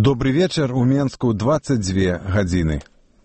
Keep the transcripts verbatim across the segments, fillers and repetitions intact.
Добрый вечер, у Менску двадцать две гадзіны.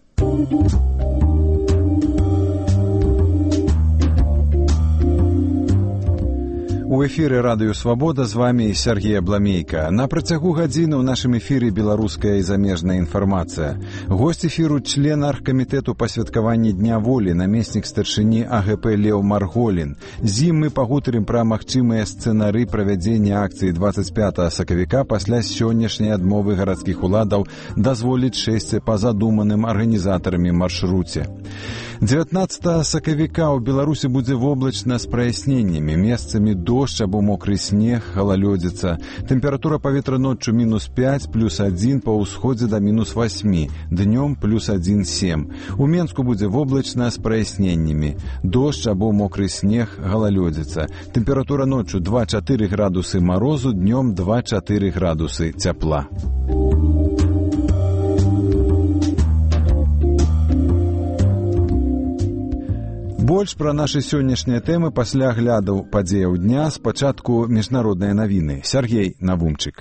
У эфіры радыё «Свабода» з вамі Сергей Абламейка. На працягу гадзіны ў нашым эфіры беларуская і замежная інфармацыя. Госць эфіру — член аргкамітэту па святкаванні Дня волі, намеснік старшыні А Г П Леў Марголін. З ім мы пагутарым пра магчымыя сцэнары правядзення акцыі двадцать пятага сакавіка пасля сённяшняй адмовы гарадскіх уладаў дазволіць шэсці па задуманым арганізатарамі маршруце. дзевятнаццатага сакавіка ў Беларусі будзе воблачна з праясненнямі, месцамі дождж або мокры снег, галалёдзіца. Тэмпература паветра ноччу мінус пяць, плюс адзін, па ўсходзе да мінус васьмі, днём плюс адзін сем. У Менску будзе воблачна з праясненнямі, дождж або мокры снег, галалёдзіца. Тэмпература ноччу два-чатыры градусы марозу, днём два-чатыры градусы цяпла. Больш пра нашы сённяшнія тэмы пасля аглядаў падзеяў дня. Спачатку міжнародныя навіны. Сергей Навумчык.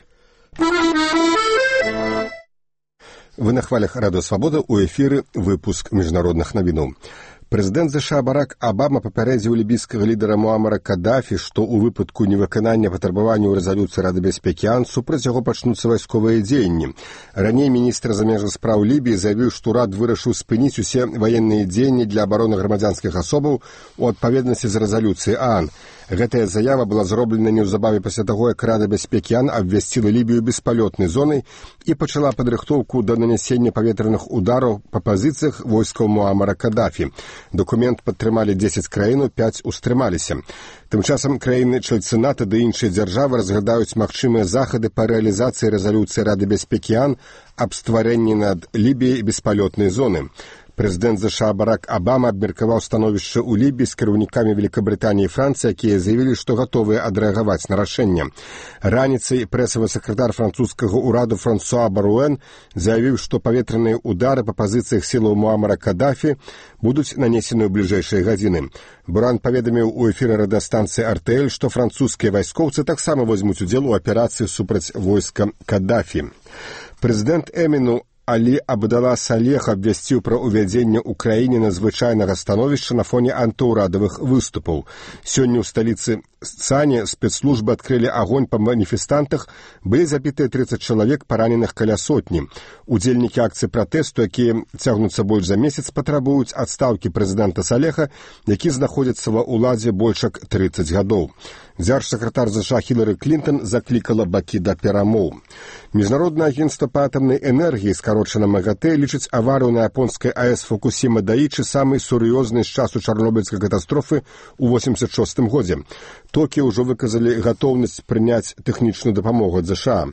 Вы на хвалях радыё «Свабода», у эфіры выпуск міжнародных навінаў. Прэзідэнт ЗША Барак Абама папярэдзіў лібійскага лідара Муамара Каддафі, што ў выпадку невыканання патрабаванняў рэзалюцыі Рады бяспекі ООН супраць яго пачнуцца вайсковыя дзеянні. Раней міністр замежных спраў Лібіі заявіў, што ўрад вырашыў спыніць усе ваенныя дзеянні для абароны грамадзянскіх асобаў у адпаведнасці з рэзалюцыяй ООН. Гэтая заява была зроблена неўзабаве пасля таго, як Рада бяспекі ООН абвясціла Лібію беспалётнай зонай і пачала падрыхтоўку да нанясення паветраных удараў па пазіцыях войскаў Муамара Каддафі. Документ падтрымалі дзесяць краін, пяць устрымаліся. Тым часам краіны-члены НАТО ды іншыя дзяржавы разглядаюць магчымыя захады па рэалізацыі рэзалюцыі Рады бяспекі ООН аб стварэнні над Лібіяй беспалётнай зоны. Прэзідэнт ЗША Барак Абама абмеркаваў становішча ў Лібіі з кіраўнікамі Великабрытаніі і Францыі, якія заявілі, што гатовыя адрэагаваць на рашэнне. Раніцай прэсавы сакратар французскага ўраду Франсуа Баруэн заявіў, што паветраныя ўдары па пазіцыях сілаў Муамара Каддафі будуць нанесены ў бліжэйшыя гадзіны. Баруэн паведаміў у эфіры радыёстанцыі Ар Тэ Эль, што французскія вайскоўцы таксама возьмуць удзел у аперацыі супраць войска Каддафі. Прэзідэнт Эміну Алі Абдала Салех абвясціў пра ўвядзенне ў краіне надзвычайнага становішча на фоне антыўрадавых выступаў. Сёння ў сталіцы Цане спецслужбы адкрылі агонь па маніфестантах, былі забітыя трыццаць чалавек, параненых каля сотні. Удзельнікі акцыі пратэсту, якія цягнуцца больш за месяц, патрабуюць адстаўкі прэзідэнта Салеха, які знаходзіцца ва ўладзе больш як трыццаць гадоў. Дзяржсакратар ЗША Хілары Клінтон заклікала бакі да перамоў. Міжнароднае агенцтва па атамнай энергіі, скарочана МАГАТЭ, лічыць аварыю на японскай АЭС Фукусіма-Дайчы самай сур'ёзнай з часу чарнобыльскай катастрофы ў восемьдесят шостым годзе. Токіо ўжо выказалі гатоўнасць прыняць тэхнічную дапамогу ад ЗША.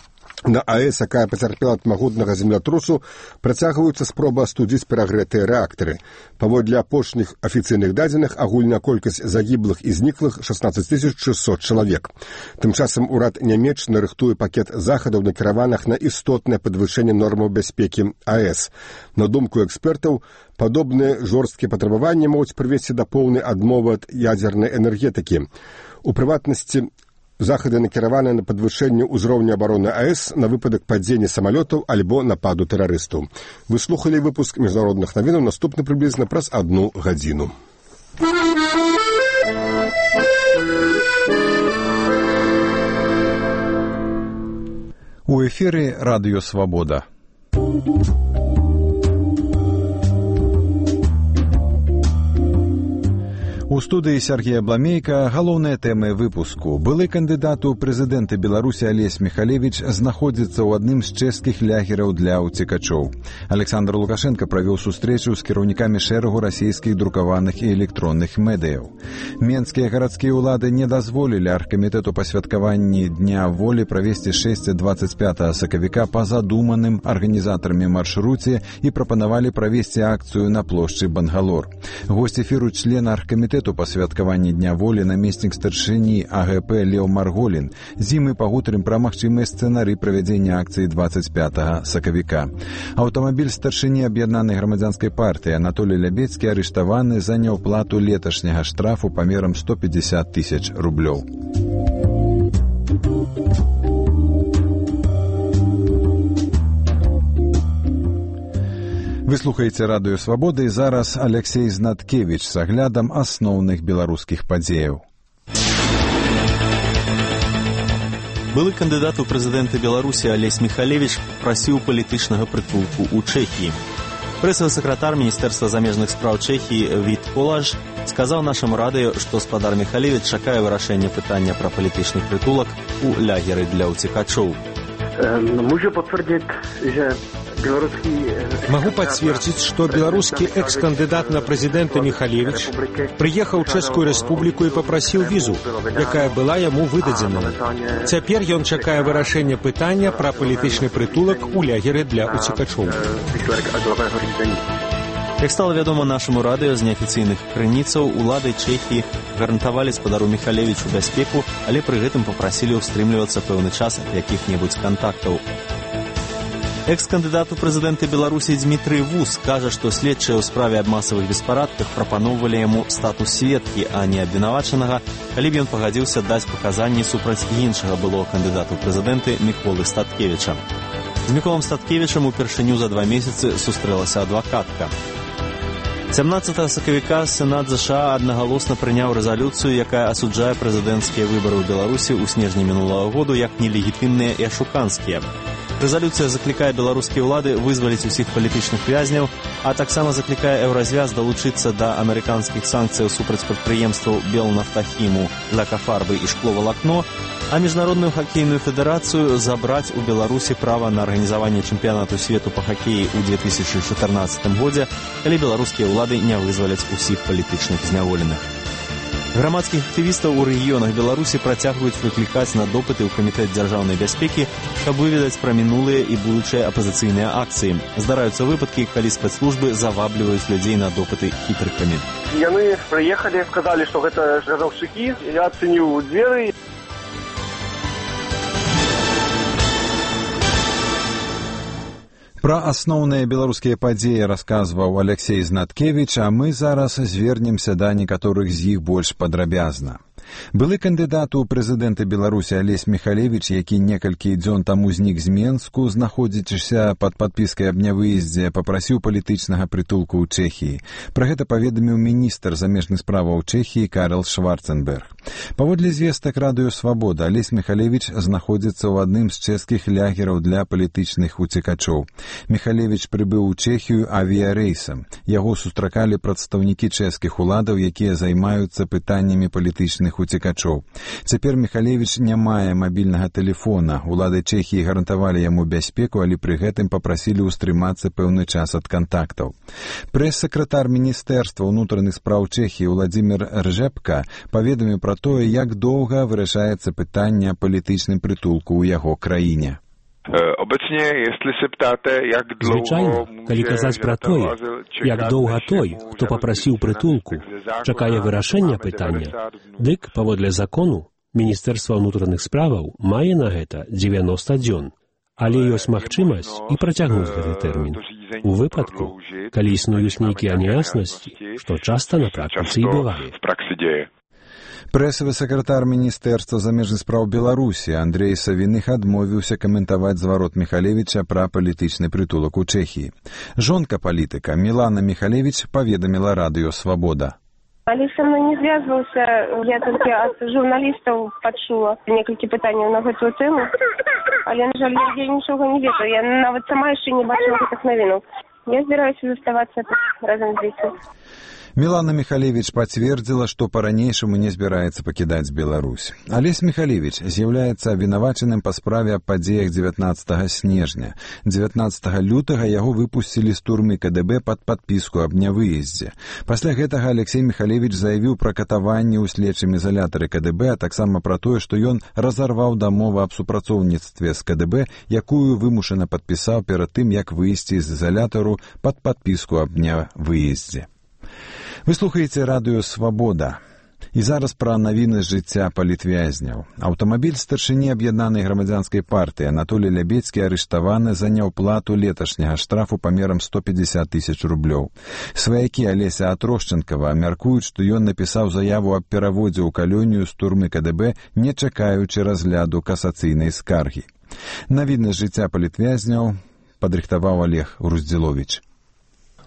На АЭС, якая пацярпела ад магутнага землятрусу, працягваюцца спробы астудзіць перагрэтыя рэактары. Паводле апошніх афіцыйных дадзеных, агульная колькасць загіблых і зніклых шестнадцать тысяч шестьсот чалавек. Тым часам урад Нямецчыны рыхтуе пакет захадаў, накіраваных на істотнае падвышэнне нормаў бяспекі АЭС. На думку экспертаў, падобныя жорсткія патрабаванні могуць прывесці да поўнай адмовы ад ядзернай энергетыкі. У прыватнасці, захады накіраваны на падвышэнне ўзроўню абароны АЭС на выпадак падзення самалётаў альбо нападу тэрарыстаў. Вы слухалі выпуск міжнародных навінаў, наступны прыблізна праз одну гадзіну. У эфіры радыё «Свабода». У студыі Сергей Абламейка галоўныя тэмы выпуску. Былы кандыдат у прэзідэнты Беларусі Алесь Михалевич знаходзіцца ў адным з чэшскіх лагераў для ўцекачоў. Александр Лукашенко правёў сустрэчу з кіраўнікамі шэрагу расійскіх друкаваных і электронных медыяў. Менскія гарадскія ўлады не дазволілі аргкамітэту па святкаванні Дня волі правесці шэсці двадцать пятага сакавіка па задуманым арганізатарамі маршруце і прапанавалі правесці акцыю на плошчы Бангалор. Госць эфіру — член аргкамітэту па святкаванні Дня волі, намеснік старшыні А Г П Леў Марголін. З ім мы пагутарым пра магчымыя сцэнары правядзення акцыі двадцать пятага сакавіка. Аўтамабіль старшыні аб'яднанай грамадзянскай партыі Анатолій Лябецкі арыштаваны за няўплату леташняга штрафу памерам сто пятьдесят тысяч рублёў. Вы слухаеце радыё Свабода, і зараз Алексей Знаткевіч з аглядам асноўных беларускіх падзеяў. Былы кандыдат у прэзідэнты Беларусі Алесь Михалевич прасіў палітычнага прытулку ў Чэхіі. Прэсавы сакратар Міністэрства замежных спраў Чэхіі Віт Полаж сказаў нашаму радыё, што гаспадар Михалевич чакае вырашэння пытання пра палітычны прытулак у лагеры для уцекачоў. Можу подтвердить, что белорусский... Могу подтвердить, что белорусский экс-кандидат на президента Михалевич приехал в Чешскую Республику и попросил визу, якая была ему выдадена. Теперь он чакае вырашэння пытання про палітычны притулок у лагеры для уцекачоў. Як стала вядома нашаму радыё з неафіцыйных крыніцаў, улады Чэхіі гарантавалі гаспадару Михалевичу бяспеку, але пры гэтым папрасілі ўстрымлівацца пэўны час ад якіх-небудзь кантактаў. Экс-кандыдат у прэзідэнты Беларусі Дмітрый Вус кажа, што следчыя ў справе аб масавых беспарадках прапаноўвалі яму статус сведкі, а не абвінавачанага, калі б ён пагадзіўся даць паказанні супраць іншага былога кандыдата ў прэзідэнты Міколы Статкевіча. З Міколам Статкевічам упершыню за два месяцы сустрэлася адвакатка. сямнаццатага сакавіка Сенат ЗША аднагалосна прыняў рэзалюцыю, якая асуджае прэзідэнцкія выбары ў Беларусі ў снежні мінулага году як нелегітымныя і ашуканскія. Рэзалюцыя заклікае беларускія ўлады вызваліць усіх палітычных вязняў, а таксама заклікае Еўразвяз далучыцца да амерыканскіх санкцыяў супраць прадпрыемстваў Белнафтахіму, Лакафарбы і Шкловалакно, а Міжнародную хакейную федэрацыю забраць у Беларусі права на арганізаванне чэмпіянату свету па хакеі ў две тысячы чатырнаццатым годзе, калі беларускія ўлады не вызваляць усіх палітычных зняволеных. Грамадскіх актывістаў у рэгіёнах Беларусі працягваюць выклікаць на допыты ў камітэт дзяржаўнай бяспекі, каб выведаць пра мінулыя і будучыя апазіцыйныя акцыі. Здараюцца выпадкі, калі спецслужбы завабліваюць людзей на допыты хітрыкамі. Яны прыехалі, сказалі, што гэта газаўшчыкі, я адцаніў дзверы. Пра асноўныя беларускія падзеі расказваў Алексей Знаткевіч, а мы зараз звернемся да некаторых з іх больш падрабязна. Былы кандыдат у прэзідэнты Беларусі Алесь Михалевич, які некалькі дзён таму знік з Менску, знаходзячыся пад падпіскай аб нявыездзе, папрасіў палітычнага прытулку ў Чэхіі. Пра гэта паведаміў міністр замежных справаў Чэхіі Карл Шварценберг. Паводле звестак радыё Свабода, Алесь Михалевич знаходзіцца ў адным з чэшскіх лагераў для палітычных уцекачоў. Михалевич прыбыў у Чэхію авіярэйсам. Яго сустракалі прадстаўнікі чэшскіх уладаў, якія займаюцца пытаннямі палітычных уцекачоў. Цяпер Михалевич не мае мабільнага тэлефона. Улады Чэхіі гарантавалі яму бяспеку, але пры гэтым папрасілі ўстрымацца пэўны час ад кантактаў. Прэс-сакратар Міністэрства ўнутраных спраў Чэхіі Владзімір Ржэпка паведаміў пра тое, як доўга вырашаецца пытанне о палітычным прытулку ў яго краіне. Звычайна, калі казаць пра тое, як доўга той, хто папрасіў прытулку, чакае вырашэння пытання, дык, паводле закону, Міністэрства ўнутраных справаў мае на гэта дзевяноста дзён, але ёсць магчымасць і працягнуць гэты тэрмін. У выпадку, калі існуюць нейкія няяснасці, што часта на практыцы і бывае. Прэсавы сакратар Міністэрства замежных спраў Беларусі Андрей Савіных адмовіўся каментаваць зварот Михалевича пра палітычны прытулак у Чэхіі. Жонка палітыка Мілана Михалевич паведаміла радыё Свабода. Але са мной не звязваўся, я толькі ад журналістаў пачула некалькі пытанняў на гэтую тэму, але, на жаль, я нічога не ведаю, я нават сама яшчэ не бачыла гэтых навінаў. Я збіраюся заставацца разам з дзецьмі. Мілана Михалевич пацвердзіла, што па-ранейшаму не збіраецца пакідаць Беларусь. Алесь Михалевич з'яўляецца абвінавачаным па справе аб падзеях дзевятнаццатага снежня. дзевятнаццатага лютага яго выпусцілі з турмы ка дэ бэ пад падпіску аб нявыездзе. Пасля гэтага Алексей Михалевич заявіў пра катаванне ў следчым ізалятары ка дэ бэ, а таксама пра тое, што ён разарваў дамову аб супрацоўніцтве з ка дэ бэ, якую вымушана падпісаў перад тым, як выйсці з ізалятару пад падпіску аб нявыездзе. Вы слухаеце радыё Свабода. І зараз пра навіны з жыцця палітвязняў. Аўтамабіль старшыні аб'яднанай грамадзянскай партыі Анатолій Лябецкі арыштаваны за няўплату леташняга штрафу памерам сто пятьдесят тысяч рублёў. Сваякі Алеся Атрошченкава мяркуюць, што ён напісаў заяву аб пераводзе ў калонію з турмы ка дэ бэ, не чакаючы разгляду касацыйнай скаргі. Навіны з жыцця палітвязняў падрыхтаваў Олег Руздзіловіч.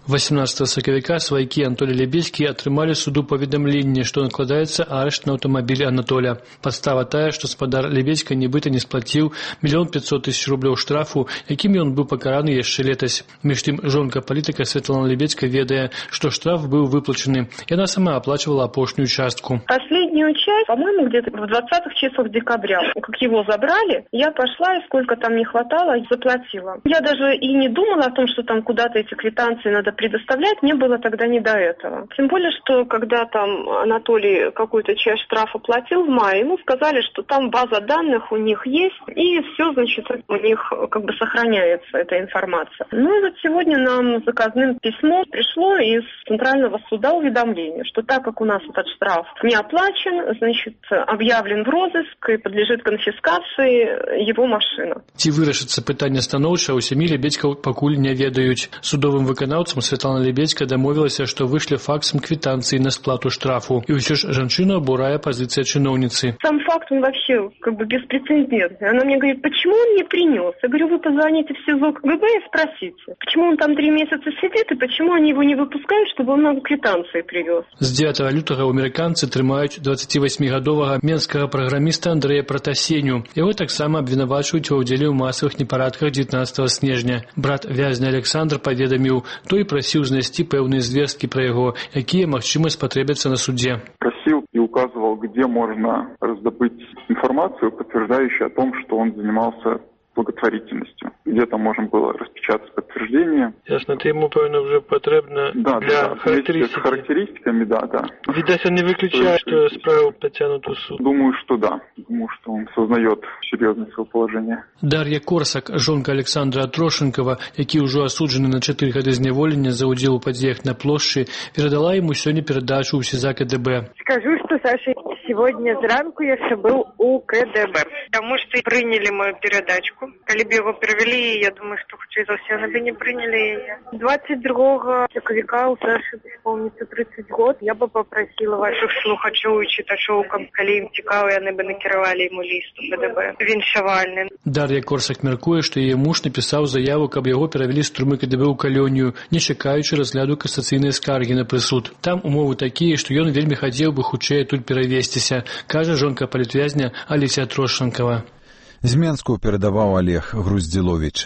восемнадцатого сакавіка сваякі Анатолія Лебедзькі атрымалі суду паведамленне, што накладаецца арышт на аўтамабіль Анатоля. Падстава тая, што спадар Лебедзька нібыта не сплаціў мільён пятьсот тысяч рублёў штрафу, якім ён быў пакараны яшчэ летась. Між тым, жонка палітыка Светлана Лебедзька ведае, што штраф быў выплачаны. Яна сама оплачивала опошнюю частку. Последнюю часть, по-моему, где-то в двадцатых числах декабря. Как его забрали, я пошла и сколько там не хватало, заплатила. Я даже и не думала о том, что там куда-то эти квитанции надо предоставлять, мне было тогда не до этого. Тем более, что когда там Анатолий какую-то часть штрафа платил в мае, ему сказали, что там база данных у них есть, и все, значит, у них как бы сохраняется эта информация. Ну и вот сегодня нам заказным письмо пришло из Центрального суда уведомление, что так как у нас этот штраф не оплачен, значит, объявлен в розыск и подлежит конфискации его машина. Ці вырашыцца пытанне станоўча, у сям'і Лебедзькаў пакуль не ведаюць. Судовым выканаўцам Светлана Лебедзька дамовілася, што вышле факсам квитанции на сплату штрафу. И ўсё ж жанчыну абурае пазіцыя чыноўніцы. Сам факт, он вообще как бы беспрецедентный. Она мне говорит, почему он не принес? Я говорю, вы позвоните в СИЗО КГБ и спросите, почему он там три месяца сидит и почему они его не выпускают, чтобы он нам квитанции привез. З дзевятага лютага амерыканцы трымаюць дваццацівасьмігадовага менскага праграміста Андрэя Пратасеню. Яго таксама абвінавачваюць ва ўдзеле ў масавых непарадках дзевятнадцатага снежня. Брат вязня Александр паведаміў, той прасіў знайсці пэўныя звесткі пра яго, якія, магчыма, спатрэбяцца на суде. Просил и указывал, где можно раздобыть информацию, подтверждающую о том, что он занимался благотворительностью. Где-то можем было распечатать подтверждение. Ясно, ты ему, певно, уже потребно да, для да, характеристики. С характеристиками, да, да. Видать, он не выключает, что справу потянут в суд. Думаю, что да. Думаю, что он сознает серьезность своего положения. Дарья Корсак, жонка Александра Трошенкова, які ўжо асуджаны на чатыры гады зняволення за удзел у падзеях на плошчы, передала ему сегодня передачу у СИЗА КДБ. Скажу, что, Саша, сегодня зранку я еще был у КДБ, потому что приняли мою передачку. Коли бы его перевели, я думаю, что хоть за все, они бы не приняли ее. двадцать другого сакавіка у Саши исполнится тридцать год. Я бы попросила ваших слухачоў і читачоў, коли им цікаво, они бы накіравали ему лист у КДБ віншавальны. Дар'я Корсак мяркуе, што яе муж напісаў заяву, каб яго перавялі з турмы КДБ ў калонію, не чакаючы разгляду касацыйнай скаргі на прысуд. Там умовы такія, што ён вельмі хацеў бы хутчэй тут перавесціся, кажа жонка палітвязня Алеся Трошенкова. З Менску перадаваў Олег Груздзіловіч.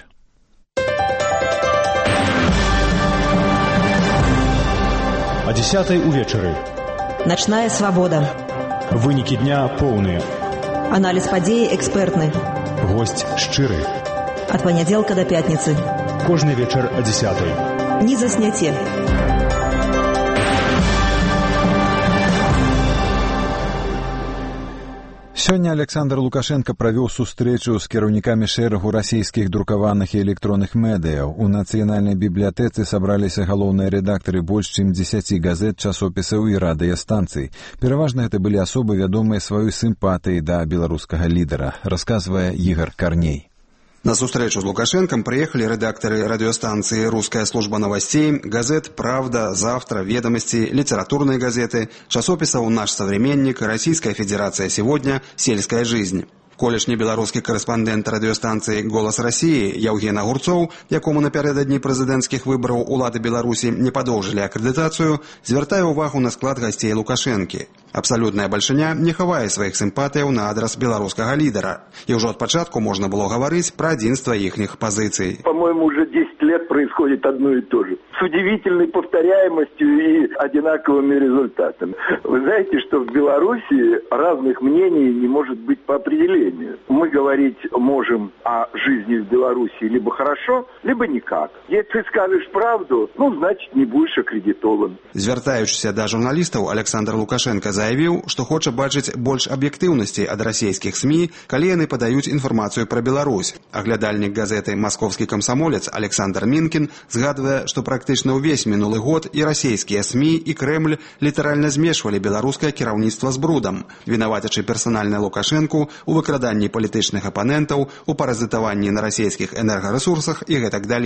О дзесятай увечары. Начная свабода. Вынікі дня поўныя. Аналіз падзеі экспертны. Госць шчыры. Ад панядзелка да пятніцы. Кожны вечар о дзесятай. Не засняце. Сёння Александр Лукашенко правёў сустрэчу з кіраўнікамі шэрагу расійскіх друкаваных і электронных медыяў. У нацыянальнай бібліятэцы сабраліся галоўныя рэдактары больш чым дзесяці газет, часопісаў і радыёстанцый. Пераважна гэта былі асобы, вядомыя сваёй сімпатыяй да беларускага лідара, расказвае Ігор Карней. На сустрэчу з Лукашенком приехали редакторы радиостанции «Русская служба новостей», газет «Правда», «Завтра», «Ведомости», литературные газеты, часописаў «Наш современник», «Российская Федерация сегодня», «Сельская жизнь». Колішні беларускі корэспандэнт радыёстанцыі «Голас России» Яўген Агурцоў, якому напярэдадні прэзідэнцкіх выбараў улады Беларусі не падоўжылі акрэдытацыю, звяртае ўвагу на склад гасцей Лукашэнкі. Абсалютная бальшыня не хавае сваіх сімпатыяў на адрас беларускага лідара. І ўжо ад пачатку можна было гаварыць пра адзінства іхніх пазіцый. По-моему, уже десять лет происходит одно и то же. С удивительной повторяемостью и одинаковыми результатами. Вы знаете, что в Беларуси разных мнений не может быть по определению. Мы говорить можем о жизни в Беларуси либо хорошо, либо никак. Если скажешь правду, ну, значит, не будешь аккредитован. Звяртаючыся да журналістаў, Александр Лукашенко заявіў, што хоча бачыць больш аб'ектыўнасці ад расійскіх СМІ, калі яны падаюць інфармацыю пра Беларусь. Аглядальнік газеты «Московский комсомолец» Александр Минкин згадвае, што практычна ўвесь мінулы год і расійскія СМІ, і Кремль літаральна змешвалі беларускае кіраўніцтва з брудам, вінавацячы персанальна Лукашэнку у выкраданні палітычных апанентаў, у паразітаванні на расійскіх энергарэсурсах і гэтак далей.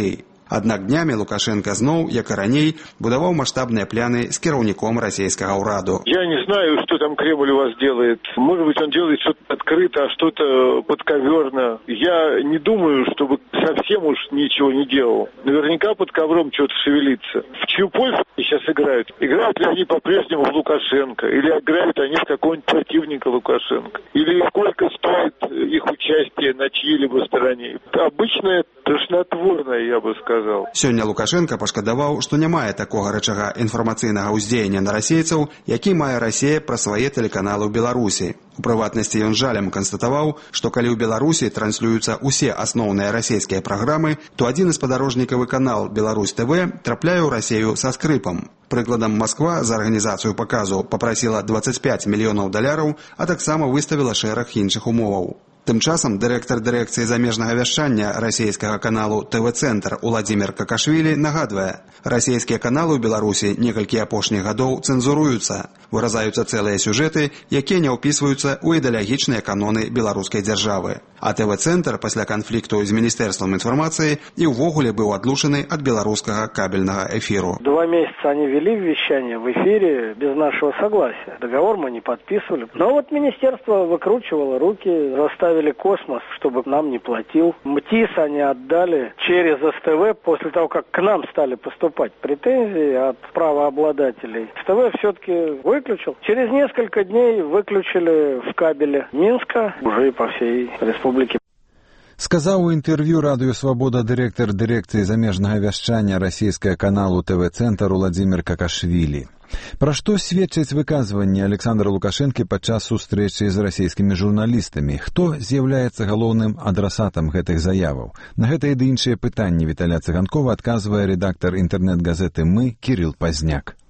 Аднак днямі Лукашенко зноў, як і раней, будаваў маштабныя пляны з кіраўніком расійскага ўраду. Я не знаю, что там Кремль у вас делает. Может быть, он делает что-то открыто, а что-то подковерно. Я не думаю, чтобы совсем уж ничего не делал. Наверняка под ковром что-то шевелится. В чью пользу они сейчас играют? Играют ли они по-прежнему в Лукашенко? Или играют они в какого-нибудь противника Лукашенко? Или сколько стоит их участие на чьей-либо стороне? Обычное тошнотворное, я бы сказал. Сёння Лукашенко пашкадаваў, што не мае такога рычага інфармацыйнага ўздзеяння на расейцаў, які мае Расія пра свае тэлеканалы ў Беларусі. У прыватнасці ён жалем канстатаваў, што калі ў Беларусі транслююцца ўсе асноўныя расійскія праграмы, то адзін з падарожнікавы канал Беларусь ТВ трапляе ў Расію са скрыпам. Прыкладам, Масква за арганізацыю паказу папрасіла дваццаць пяць мільёнаў даляраў, а таксама выставіла шэраг іншых умоваў. Тым часам дырэктар дырэкцыі замежнага вяшчання расійскага каналу ТВ-цэнтр Уладзімір Какашвілі нагадвае, расійскія каналы ў Беларусі некалькі апошніх гадоў цэнзуруюцца, выразаюцца цэлыя сюжэты, якія не ўпісваюцца ў ідэалагічныя каноны беларускай дзяржавы. А ТВ-цэнтр пасля канфлікту з Міністэрствам інфармацыі і ўвогуле быў адлучаны ад беларускага кабельнага эфіру. Два месяца они вели вещание в эфире без нашего согласия. Договор мы не подписывали. Но вот министерство выкручивало руки, заставили Космос, чтобы нам не платил. МТИС они отдали через СТВ после того, как к нам стали поступать претензии от правообладателей. СТВ все-таки выключил. Через несколько дней выключили в кабеле Минска уже и по всей республике. Сказаў у інтэрв'ю радыё «Свабода» дырэктар дырэкцыі замежнага вяшчання расійскага каналу ТВ-цэнтр Уладзімір Какашвілі. Пра што сведчаць выказванні Александра Лукашэнкі падчас сустрэчы з расійскімі журналістамі? Хто з'яўляецца галоўным адрасатам гэтых заяваў? На гэтыя ды іншыя пытанні Віталя Цыганкова адказвае рэдактар інтэрнэт-газеты «Мы» Кірыл Пазняк.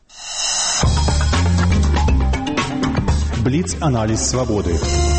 Бліц-аналіз «Свабоды».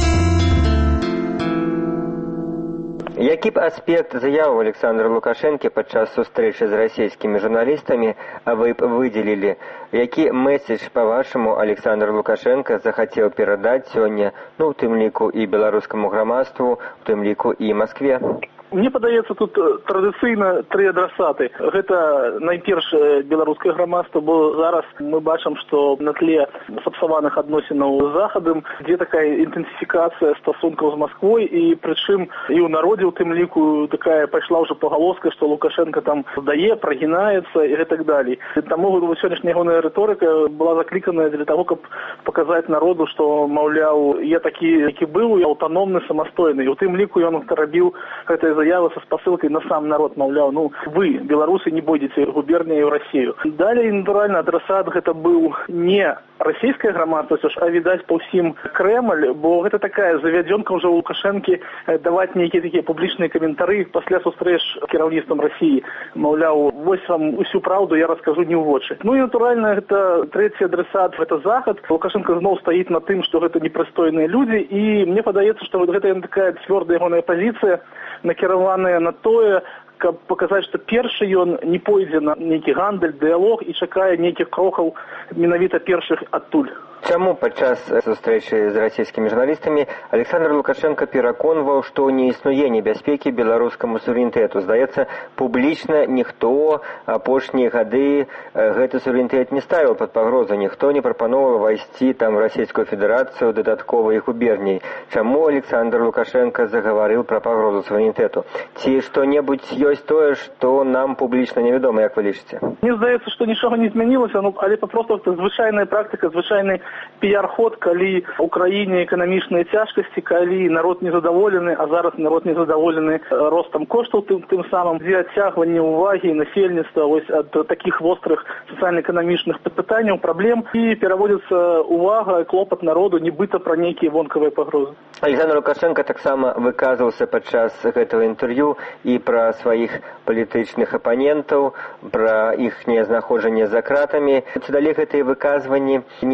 Які б аспект заяваў Александра Лукашэнкі падчас сустрэчы з расійскімі журналістамі вы б выдзелілі? Які месседж, па-вашаму, Александр Лукашенко захацеў перадаць сёння, ну, у тым ліку і беларускаму грамадству, у тым ліку і Маскве? Мне падаецца, тут традыцыйна тры адрасаты. Гэта найперш беларускае грамадства, бо зараз мы бачым, што на тле сапсаваных адносінаў з Захадам, дзе такая інтэнсіфікацыя стасункаў з Масквой, і прычым і ў народзе у тым ліку такая пайшла ўжо пагалоска, што Лукашенко там здае, прагінаецца і гэтак далей. Таму сённяшняя ягоная рыторыка была закліканая для таго, каб паказаць народу, што, маўляў, я такі, які быў, я аўтаномны, самастойны. І у тым ліку ён рабіў гэтае заявы со спасылкой на сам народ, маўляў, ну, вы, беларусы, не будете губернию в Россию. Далее, натурально, адресат гэта быў не расійскае грамадства, а, відаць, па ўсім Кремль, бо гэта такая завядзёнка ўжо ў Лукашэнкі даваць нейкія такія публічныя каментары пасля сустрэч з кіраўніцтвам России. Маўляў, вось вам усю праўду я раскажу не ў вочы. Ну і, натуральна, гэта трэці адресат, гэта Захад. Лукашенко зноў стаіць на тым, што гэта непрыстойныя людзі, і мне падаецца, што гэта такая цвёрдая ягоная пазіцыя, накіраваная на тое, каб паказаць, што першы ён не пойдзе на нейкі гандаль, дыялог і чакае нейкіх крокаў менавіта першых адтуль. Чаму падчас сустрэчы з расійскімі журналістамі Александр Лукашенко пераконваў, што не існуе небяспекі беларускаму суверэнітэту? Здаецца, публічна ніхто апошнія гады гэты суверэнітэт не ставіў пад пагрозу, ніхто не прапановваў вайсці там Расійскую Федэрацыю дадатковай губерній. Чаму Александр Лукашенко загаварыў пра пагрозу суверэнітэту? Ці што-небудзь ёсць тое, што нам публічна невядома, як вы лічыце? Мне здаецца, што нічога не змянілася, ну, але папросту гэта звычайная практыка, звычайны піяр-ход, калі ў краіне эканамічныя цяжкасці, калі народ незадаволены, а зараз народ незадаволены ростам коштаў тым, тым самым, дзе адцягванне ўвагі насельніцтва вось ад такіх вострых сацыяльна-эканамічных пытанняў, праблем, і пераводзіцца ўвага, клопат народу, нібыта пра нейкія вонкавыя пагрозы. Александр Лукашенко таксама выказваўся падчас гэтага інтэрв'ю і пра сваіх палітычных апанентаў, пра іхняе знаходжанне за кратамі. Ці далі гэтыя выказванні нейкія падставы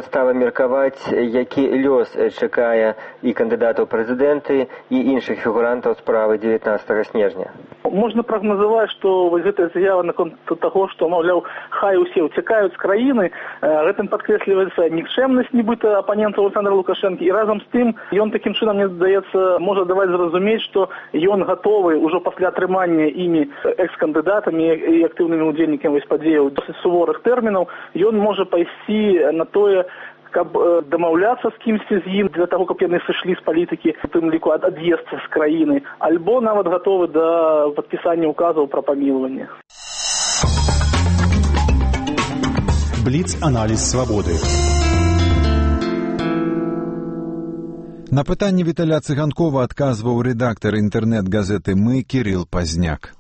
стала меркаваць, які лёс чакае і кандыдатаў прэзідэнты, і іншых фігурантаў справы дзевятнаццатага снежня? Можна прагназаваць, што вось гэтая заява наконт таго, што, маўляў, хай усе ўцякаюць з краіны, гэтым падкрэсліваецца нікчэмнасць нібыта апанентаў Александра Лукашэнкі, і разам з тым ён такім чынам, мне здаецца, можа даваць зразумець, што ён гатовы ўжо пасля атрымання імі экс-кандыдатамі і актыўнымі ўдзельнікамі вось падзеяў досыць суворых тэрмінаў, ён можа пайсці на тое, каб дамаўляцца з кімсьці з ім для таго, каб яны сышлі з палітыкі, у тым ліку ад'езд з краіны, альбо нават гатовы да падпісання указаў пра памілаванне. Бліц-аналіз свабоды. На пытанне Віталя Цыганкова адказваў рэдактар інтэрнэт-газеты «Мы» Кірыл Пазняк.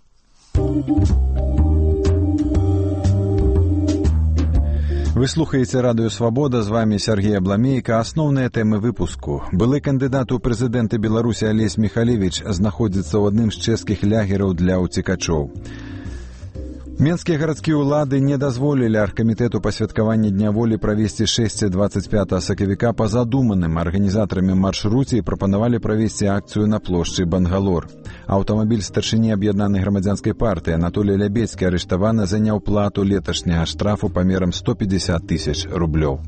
Вы слухаеце радыё «Свабода», з вами Сергей Абламейка. Асноўныя тэмы выпуску. Былы кандыдат у прэзідэнты Беларусі Алесь Міхалевіч знаходзіцца ў адным з чэшскіх лягераў для ўцекачоў. Менскія гарадскія ўлады не дазволілі аргкамітэту па святкаванні Дня волі правесці шэсце дваццаць пятага сакавіка па задуманым арганізатарамі маршруце і прапанавалі правесці акцыю на плошчы Бангалор. Аўтамабіль старшыні аб'яднанай грамадзянскай партыі Анатолій Лябецкі арыштаваны за няўплату леташняга штрафу памерам сто пятьдесят тысяч рублёў.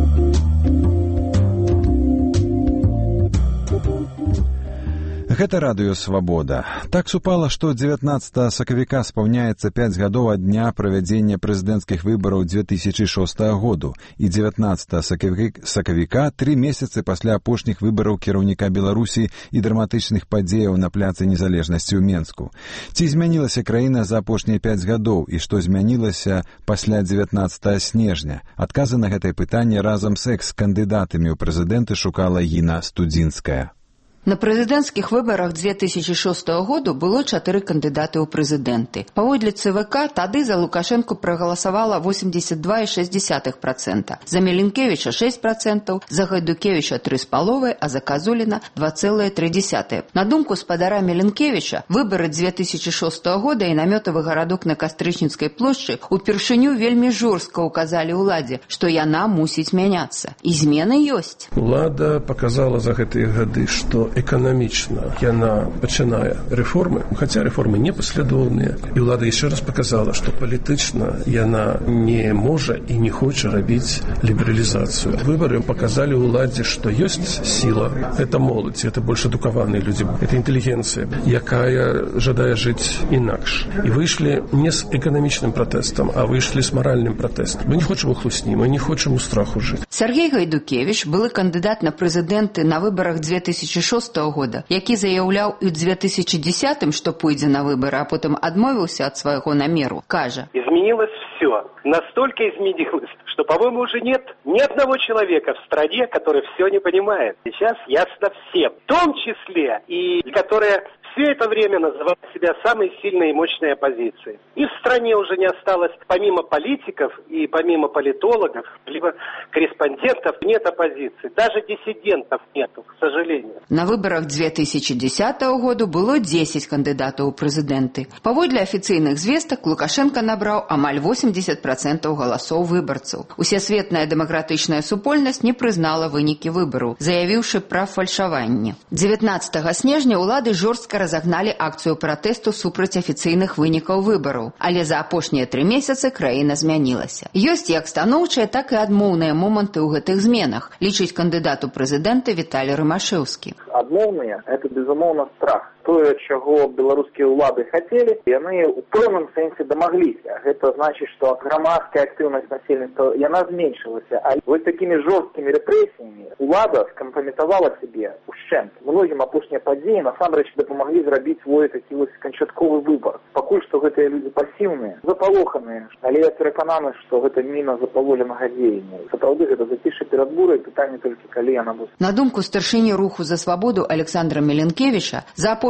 Гэта радыё «Свабода». Так супала, што дзевятнаццатага сакавіка спаўняецца пяць гадоў ад дня правядзення прэзідэнцкіх выбараў две тысячы шостага году і дзевятнаццатага сакавіка тры месяцы пасля апошніх выбараў кіраўніка Беларусі і драматычных падзеяў на пляцы незалежнасці ў Менску. Ці змянілася краіна за апошнія пяць гадоў і што змянілася пасля дзевятнаццатага снежня? Адказы на гэтае пытанне разам з экс-кандыдатамі ў прэзідэнты шукала Іна Студзінская. На прэзідэнцкіх выбарах две тысячы шостага году было чатыры кандыдаты ў прэзідэнты. Паводле ЦВК тады за Лукашэнку прагаласавала восемьдесят два и шесть десятых процента, за Меленкевіча шесть процентов, за Гайдукевіча три с половой, а за Казуліна два целых три десятых. На думку спадара Меленкевіча, выбары две тысячи шостага года і намётавы гарадок на Кастрычніцкай плошчы упершыню вельмі жорстка указалі ўладзе, што яна мусіць мяняцца. І змены ёсць. Улада показала за гэтыя гады, што эканамічна яна пачынае рэформы, хаця рэформы не паслядоўныя. І ўлада яшчэ раз показала, што палітычна яна не можа і не хоча рабіць лібералізацыю. Выбары показалі ўладзе, што ёсць сіла. Это моладзь, это больш адукаваныя людзі, это інтэлігенцыя, якая жадае жыць інакш. І выйшлі не з эканамічным пратэстам, а выйшлі з маральным пратэстам. Мы не хочам у хлусні, мы не хочам у страху жыць. Сергей Гайдукевич, былы кандыдат на прэзідэнты на выбарах две тысячи шостага года, які заяўляў і ў две тысячи десятым, што пойдзе на выборы, а потом адмовіўся ад свайго намеру, кажа: изменилось все. Настолько изменилось, что, по-моему, уже нет ни одного человека в стране, который все не понимает. Сейчас ясно всем, в том числе и которые все это время называют себя самой сильной и мощной оппозицией. И в стране уже не осталось, помимо политиков и помимо политологов, либо корреспондентов, нет оппозиции. Даже диссидентов нету, к сожалению. На выборах две тысячи десятага году было десять кандыдатаў у прэзідэнты. Паводле афіцыйных звестак, Лукашенко набраў амаль восемьдесят процентов галасоў выбарцаў. Усесветная дэмакратычная супольнасць не прызнала вынікі выбараў, заявіўшы пра фальшаванне. дзевятнаццатага снежня ўлады жорстка разагналі акцыю пратэсту супраць афіцыйных вынікаў выбараў, але за апошнія тры месяцы краіна змянілася. Ёсць як станоўчыя, так і адмоўныя моманты ў гэтых зменах, лічыць кандыдат у прэзідэнты Віталій Рымашэўскі. Адмоўныя – это, безумоўна, страх. Тое, чаго беларускія ўлады хацелі, яны ў пэўным сэнсе дамагліся. Гэта значыць, што грамадская актыўнасць насельніцтва, яна зменшылася. А вось такімі жорсткімі рэпрэсіямі ўлада скампраметавала сябе ушчэнт. Многім апошнія падзеі насамрэч дапамаглі зрабіць свой такі вось канчатковы выбар. Пакуль што гэтыя людзі пасіўныя, запалоханыя, але я перакананы, што гэта міна запаволенага дзеяння. Сапраўды гэта зацішша перад бурай, пытанне толькі калі яна будзе. На думку старшыні руху за свабоду Александра Меленкевіча, за апошнія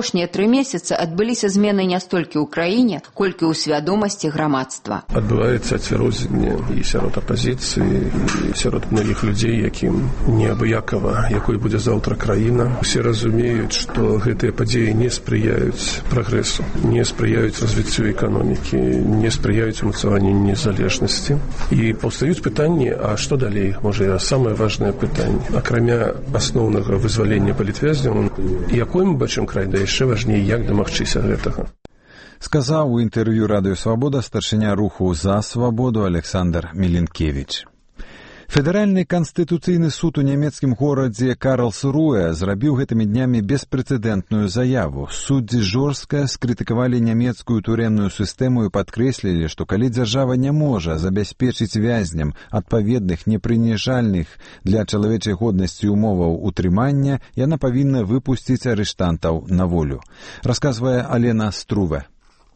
апошнія тры месяцы адбыліся змены не столькі ў краіне, колькі ў свядомасці грамадства. Адбываецца ацвярозенне і сярод апазіцыі, і сярод многіх людзей, якім неабыякава, якой будзе заўтра краіна. Усе разумеюць, што гэтыя падзеі не спрыяюць прагрэсу, не спрыяюць развіццю эканомікі, не спрыяюць умацаванню незалежнасці. І паўстаюць пытанні, а што далей? Можа, самае важнае пытанне. Акрамя асноўнага вызвалення палітвязняў, якой мы бачым край, да яшчэ важней, як дамагчыся гэтага. Сказаў у інтэрв'ю Радыё Свабода старшыня руху «За свабоду» Александр Мілінкевіч. Федэральны канстытуцыйны суд у нямецкім горадзе Карлсруэ зрабіў гэтымі днямі беспрэцэдэнтную заяву. Суддзі жорстка скрытыкавалі нямецкую турэмную сістэму і падкрэслілі, што калі дзяржава не можа забяспечыць вязням адпаведных непрыніжальных для чалавечай годнасці умоваў утрымання, яна павінна выпусціць арыштантаў на волю. Расказвае Алена Струве.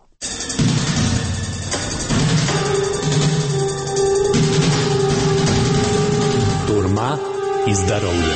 И здоровья.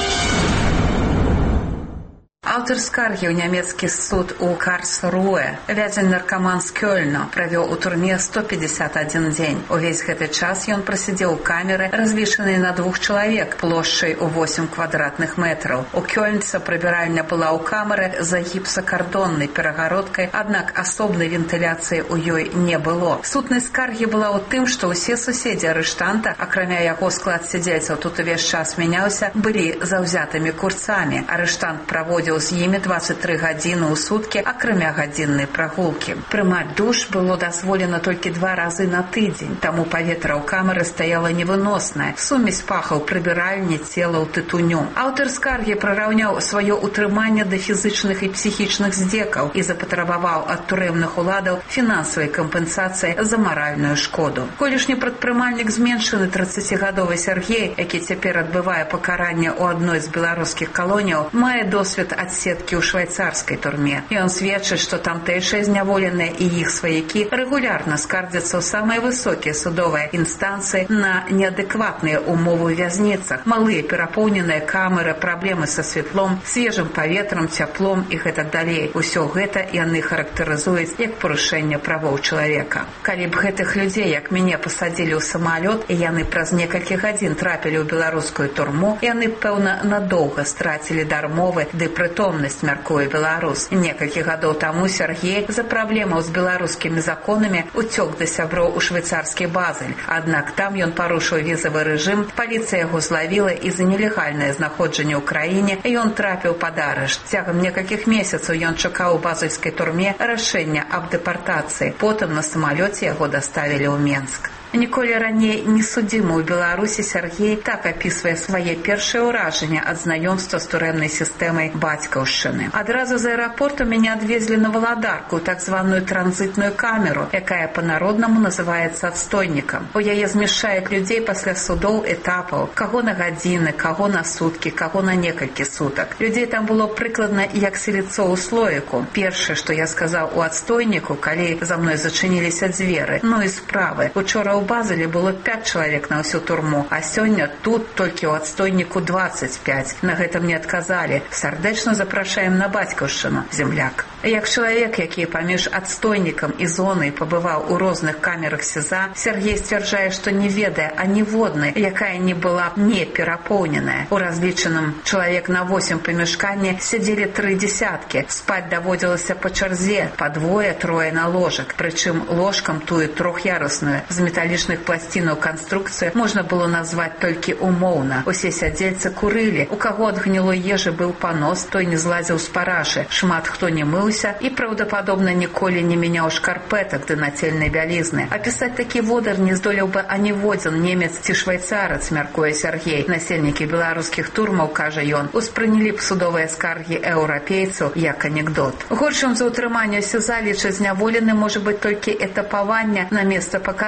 Аўтар скаргі ў нямецкі суд у Карлсруэ, вязень наркаман з Кёльна, правёў у турме сто пятьдесят один дзень. Увесь гэты час ён прасядзеў у камеры, развешанай на двух чалавек, плошчай у восемь квадратных метраў. У кёльнца прыбіральня была ў камеры за гіпсакардоннай перагародкай, аднак асобнай вентыляцыі ў ёй не было. Сутнасць скаргі была ў тым, што ўсе суседзі арыштанта, акрамя яго склад сядзельцаў тут увесь час мяняўся, былі заўзятымі курцамі. Арыштант праводзіў з імі двадцать тры гадзіны ў суткі, акрамя гадзіннай прагулкі. Прымаць душ было дазволена толькі два разы на тыдзень, таму паветра ў камеры стаяла невыноснае. Сумесь пахаў прыбіральні, цела ў тытуню. Аўтар скаргі прыраўняў сваё ўтрыманне да фізычных і псіхічных здзекаў і запатрабаваў ад турэмных уладаў фінансавай кампенсацыі за маральную шкоду. Колішні прадпрымальнік зменшаны трыццацігадовы Сергей, які цяпер адбывае пакаранне ў адной з беларускіх калоніяў, мае досвед адсеткі ў швайцарскай турме. Ён сведчыць, што тамтэйшыя зняволеныя і іх сваякі рэгулярна скардзяцца ў самыя высокія судовыя інстанцыі на неадэкватныя умовы ў вязніцах, малыя перапоўненыя камеры, праблемы са святлом, свежым паветрам, цяплом і гэтак далей. Усё гэта яны характарызуюць як парушэнне правоў чалавека. Калі б гэтых людзей, як мяне, пасадзілі ў самалёт, і яны праз некалькі гадзін трапілі ў беларускую турму, яны, пэўна, надоўга страцілі дармовы ды прытомнасць, мяркуе беларус. Некалькі гадоў таму Сергей за праблемаў з беларускімі законамі уцёк да сяброў у швейцарскі Базель. Аднак там ён парушыў візавы рэжым, паліцыя яго злавіла і за нелегальнае знаходжанне ў краіне ён трапіў пад арышт. Цягам некалькіх месяцаў ён чакаў у базельскай турме рашэння аб дэпартацыі. Потым на самалёце яго даставілі ў Менск. Ніколі раней не судзімы ў Беларусі Сергей так апісвае свае першыя ўражанні ад знаёмства з турэмнай сістэмай бацькаўшчыны. Адразу з аэрапорту мяне адвезлі на Валадарку, так званую транзітную камеру, якая па-народнаму называецца адстойнікам. У яе змяшчаюць людзей пасля судоў этапаў, каго на гадзіны, каго на суткі, каго на некалькі сутак. Людзей там было прыкладна як селіцо ў слоіку. Першае, што я сказаў у адстойніку, калі за мной зачыніліся дзверы, ну і справы. Учора ў Базелі было пяць чалавек на ўсю турму, а сёння тут толькі ў адстойніку двадцать пять. На гэта мне адказалі: сардэчна запрашаем на бацькаўшчыну, земляк. Як чалавек, які паміж адстойнікам і зонай пабываў у розных камерах СІЗА, Сергей сцвярджае, што не ведае аніводнай, якая не была не перапоўненая. У разлічаным чалавек на восем памяшканні сядзелі тры дзесяткі. Спаць даводзілася па чарзе, па двое-трое на ложак. Прычым ложкам тую трох'ярусную з металічных пласцінаў канструкцыю можна было назваць толькі умоўна. Усе сядзельцы курылі, у каго ад гнілой ежы быў панос, той не злазіў з парашы. Шмат хто не мыў і, праўдападобна, ніколі не мяняў шкарпэтак ды нацельнай бялізны. Апісаць такі водар не здолеў бы аніводзін немец ці швайцарац, мяркуе Сергей. Насельнікі беларускіх турмаў, кажа ён, успрынялі б судовыя скаргі еўрапейцаў як анекдот. Горшым за ўтрыманне СІЗА лічаць зняволены можа быць толькі этапаванне на месца пакарання,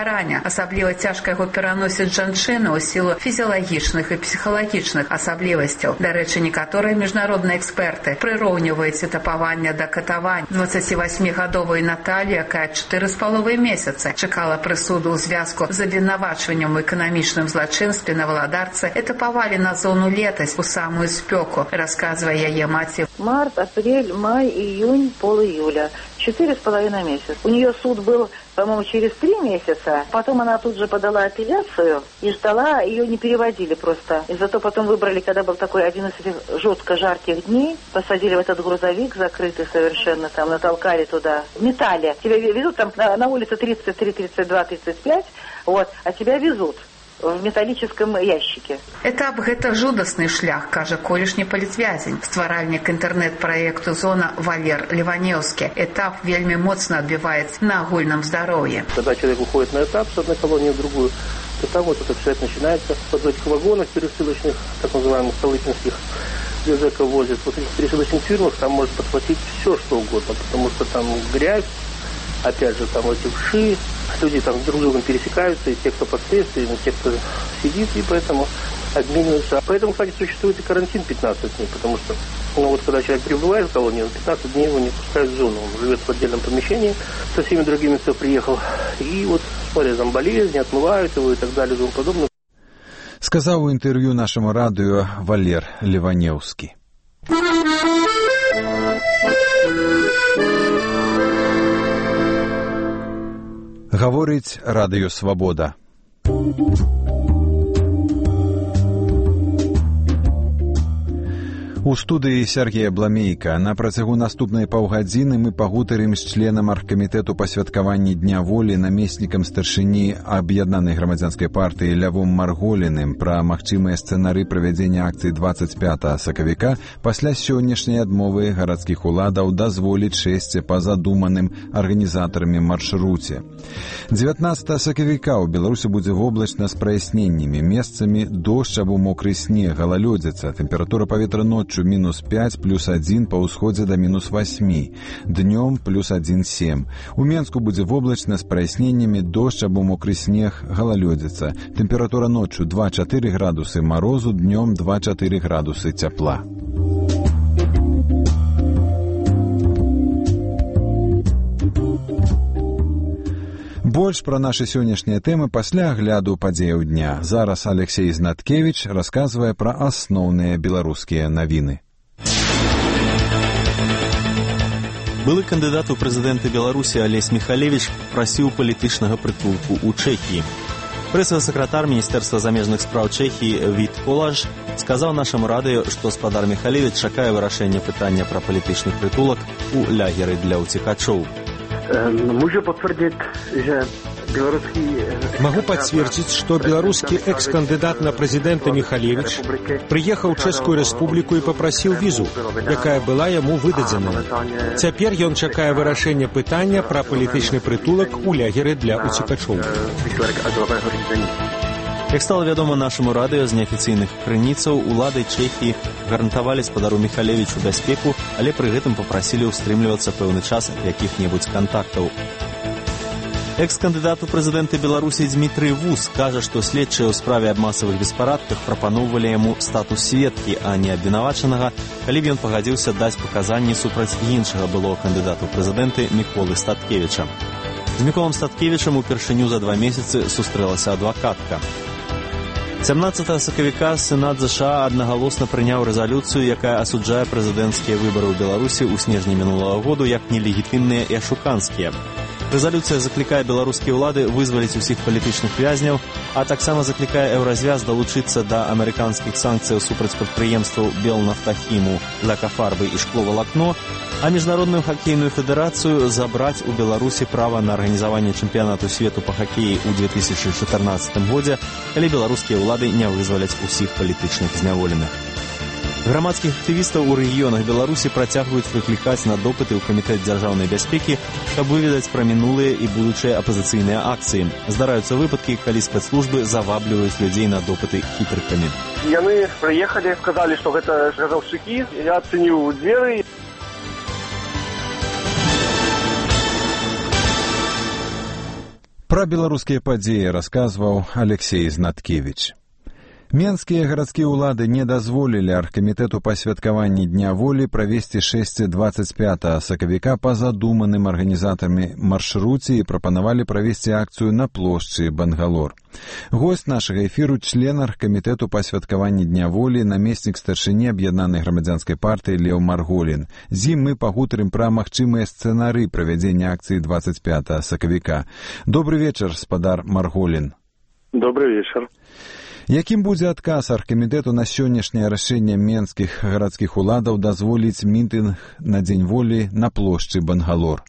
Асабліва цяжка яго пераносяць жанчыны ў сілу фізіялагічных і псіхалагічных асаблівасцяў. Дарэчы, некаторыя міжнародныя эксперты прыроўніваюць этапаванне да катавань. дваццацівасьмігадовая Наталія, якая чатыры з паловай месяца чакала прысуду ў звязку з абвінавачваннем у эканамічным злачынстве на валадарцы, этапавалі на зону летась у самую спёку, расказвае яе маці. Март, апрель, май, июнь, пол июля. Четыре с половиной месяца. У нее суд был, по-моему, через три месяца. Потом она тут же подала апелляцию и ждала, ее не переводили просто. И зато потом выбрали, когда был такой один из этих жестко жарких дней, посадили в этот грузовик закрытый совершенно, там натолкали туда, в металле. Тебя везут там на, на улице тридцать три, тридцать два, тридцать пять, вот, а тебя везут в металлическом ящике. Этап гэта жудасны шлях, кажа колішні палітвязень, стваральнік інтэрнэт-праекту «Зона» Валер Ливаневский. Этап вельмі моцна адбіваецца на агульным здароўі. Когда человек уходит на этап с одной колонии в другую, то там вот этот человек начинается в этих вагонах пересылочных, так называемых столыпинских, где зэка возят. Вот в этих пересылочных фирмах там может подхватить все, что угодно, потому что там грязь, опять же, там эти вши, люди там друг с другом пересекаются, и те, кто под следствием, и те, кто сидит, и поэтому обмениваются. Поэтому, кстати, существует и карантин пятнадцать дней, потому что, ну вот, когда человек прибывает в колонию, пятнадцать дней его не пускают в зону, он живет в отдельном помещении со всеми другими, кто приехал, и вот смотрят там болезни, отмывают его и так далее, и тому подобное. Сказал в интервью нашему радио Валер Ливаневский. Гаворыць радыё «Свабода». У студыі Сергія Бламейка. На працягу наступнай паўгадзіны мы пагутарым з членам аргкамітэту па святкаванні Дня волі, намеснікам старшыні аб'яднанай грамадзянскай партыі Лявом Марголіным пра магчымыя сцэнары правядзення акцыі дваццаць пятага сакавіка пасля сённяшняй адмовы гарадскіх уладаў дазволіць шэсці па задуманым арганізатарамі маршруце. дзевятнаццатага сакавіка ў Беларусі будзе воблачна з праясненнямі, месцамі дождж або мокры снег, галалёдзіца, тэмпература паветра ноччу минус пять, плюс один, по ўсходзе до минус восемь. Днем плюс один семь. У Менску будзе воблачна з праясненнямі, дождж або мокры снег, галалёдзіца. Тэмпература ноччу два-чатыры градусы морозу, днем два-чатыры градусы цяпла. Больш пра нашы сённяшнія тэмы пасля агляду падзеяў дня. Зараз Алексей Знаткевич расказвае пра асноўныя беларускія навіны. Былы кандыдат у прэзідэнты Беларусі Алесь Михалевич прасіў палітычнага прытулку ў Чэхіі. Прэсавы сакратар Міністэрства замежных спраў Чэхіі Віт Колаж сказаў нашаму радыё, што спадар Михалевич чакае вырашэння пытання пра палітычны прытулак у лагеры для ўцекачоў. Могу подтвердить, что белорусский... Могу подтвердить, что белорусский экс-кандидат на президента Михалевич приехал в Чешскую Республику и попросил визу, якая была ему выдадена. Теперь он чакае вырашэння пытання про палітычны притулок у лагеры для уцекачоў. Як стала вядома нашаму радыё з неафіцыйных крыніцаў, улады Чэхіі гарантавалі спадару Михалевічу бяспеку, але пры гэтым папрасілі ўстрымлівацца пэўны час ад якіх-небудзь кантактаў. Экс-кандыдат у прэзідэнты Беларусі Дмітрый Вус кажа, што следчыя ў справе аб масавых беспарадках прапаноўвалі яму статус сведкі, а не абвінавачанага, калі б ён пагадзіўся даць паказанні супраць іншага былога кандыдата ў прэзідэнты Міколы Статкевіча. З Міколам Статкевічам упершыню за два месяцы сустрэлася адвакатка. сямнаццатага сакавіка Сенат ЗША аднагалосна прыняў рэзалюцыю, якая асуджае прэзідэнцкія выбары ў Беларусі ў снежні мінулага году як нелегітымныя і ашуканскія. Рэзалюцыя заклікае беларускія ўлады вызваліць усіх палітычных вязняў, а таксама заклікае Еўразвяз далучыцца да амерыканскіх санкцыяў супраць прадпрыемстваў Белнафтахіму, Лакафарбы і Шкловалакно, а Міжнародную хакейную федэрацыю забраць у Беларусі права на арганізаванне чэмпіянату свету па хакеі ў две тысячы чатырнаццатым годзе, калі беларускія ўлады не вызваляць усіх палітычных зняволеных. Грамадскіх актывістаў у рэгіёнах Беларусі працягваюць выклікаць на допыты ў камітэт дзяржаўнай бяспекі, каб выведаць пра мінулыя і будучыя апазіцыйныя акцыі. Здараюцца выпадкі, калі спецслужбы завабліваюць людзей на допыты хітрыкамі. Яны прыехалі, сказалі, што гэта газаўшчыкі, я адцаніў дзверы. Пра беларускія падзеі расказваў Алексей Знаткевич. Менскія гарадскія ўлады не дазволілі аргкамітэту па святкаванні Дня волі правесці шэсце дваццаць пятага сакавіка па задуманым арганізатарамі маршруце і прапанавалі правесці акцыю на плошчы Бангалор. Госць нашага эфіру – член аргкамітэту па святкаванні Дня волі, намеснік старшыні аб'яднанай грамадзянскай партыі Леў Марголін. З ім мы пагутарым пра магчымыя сцэнары правядзення акцыі дваццаць пятага сакавіка. Добры вечар, спадар Марголін. Добрый вечар. Якім будзе адказ аргкамітэту на сённяшняе рашэнне менскіх гарадскіх уладаў дазволіць мітынг на Дзень волі на плошчы Бангалор?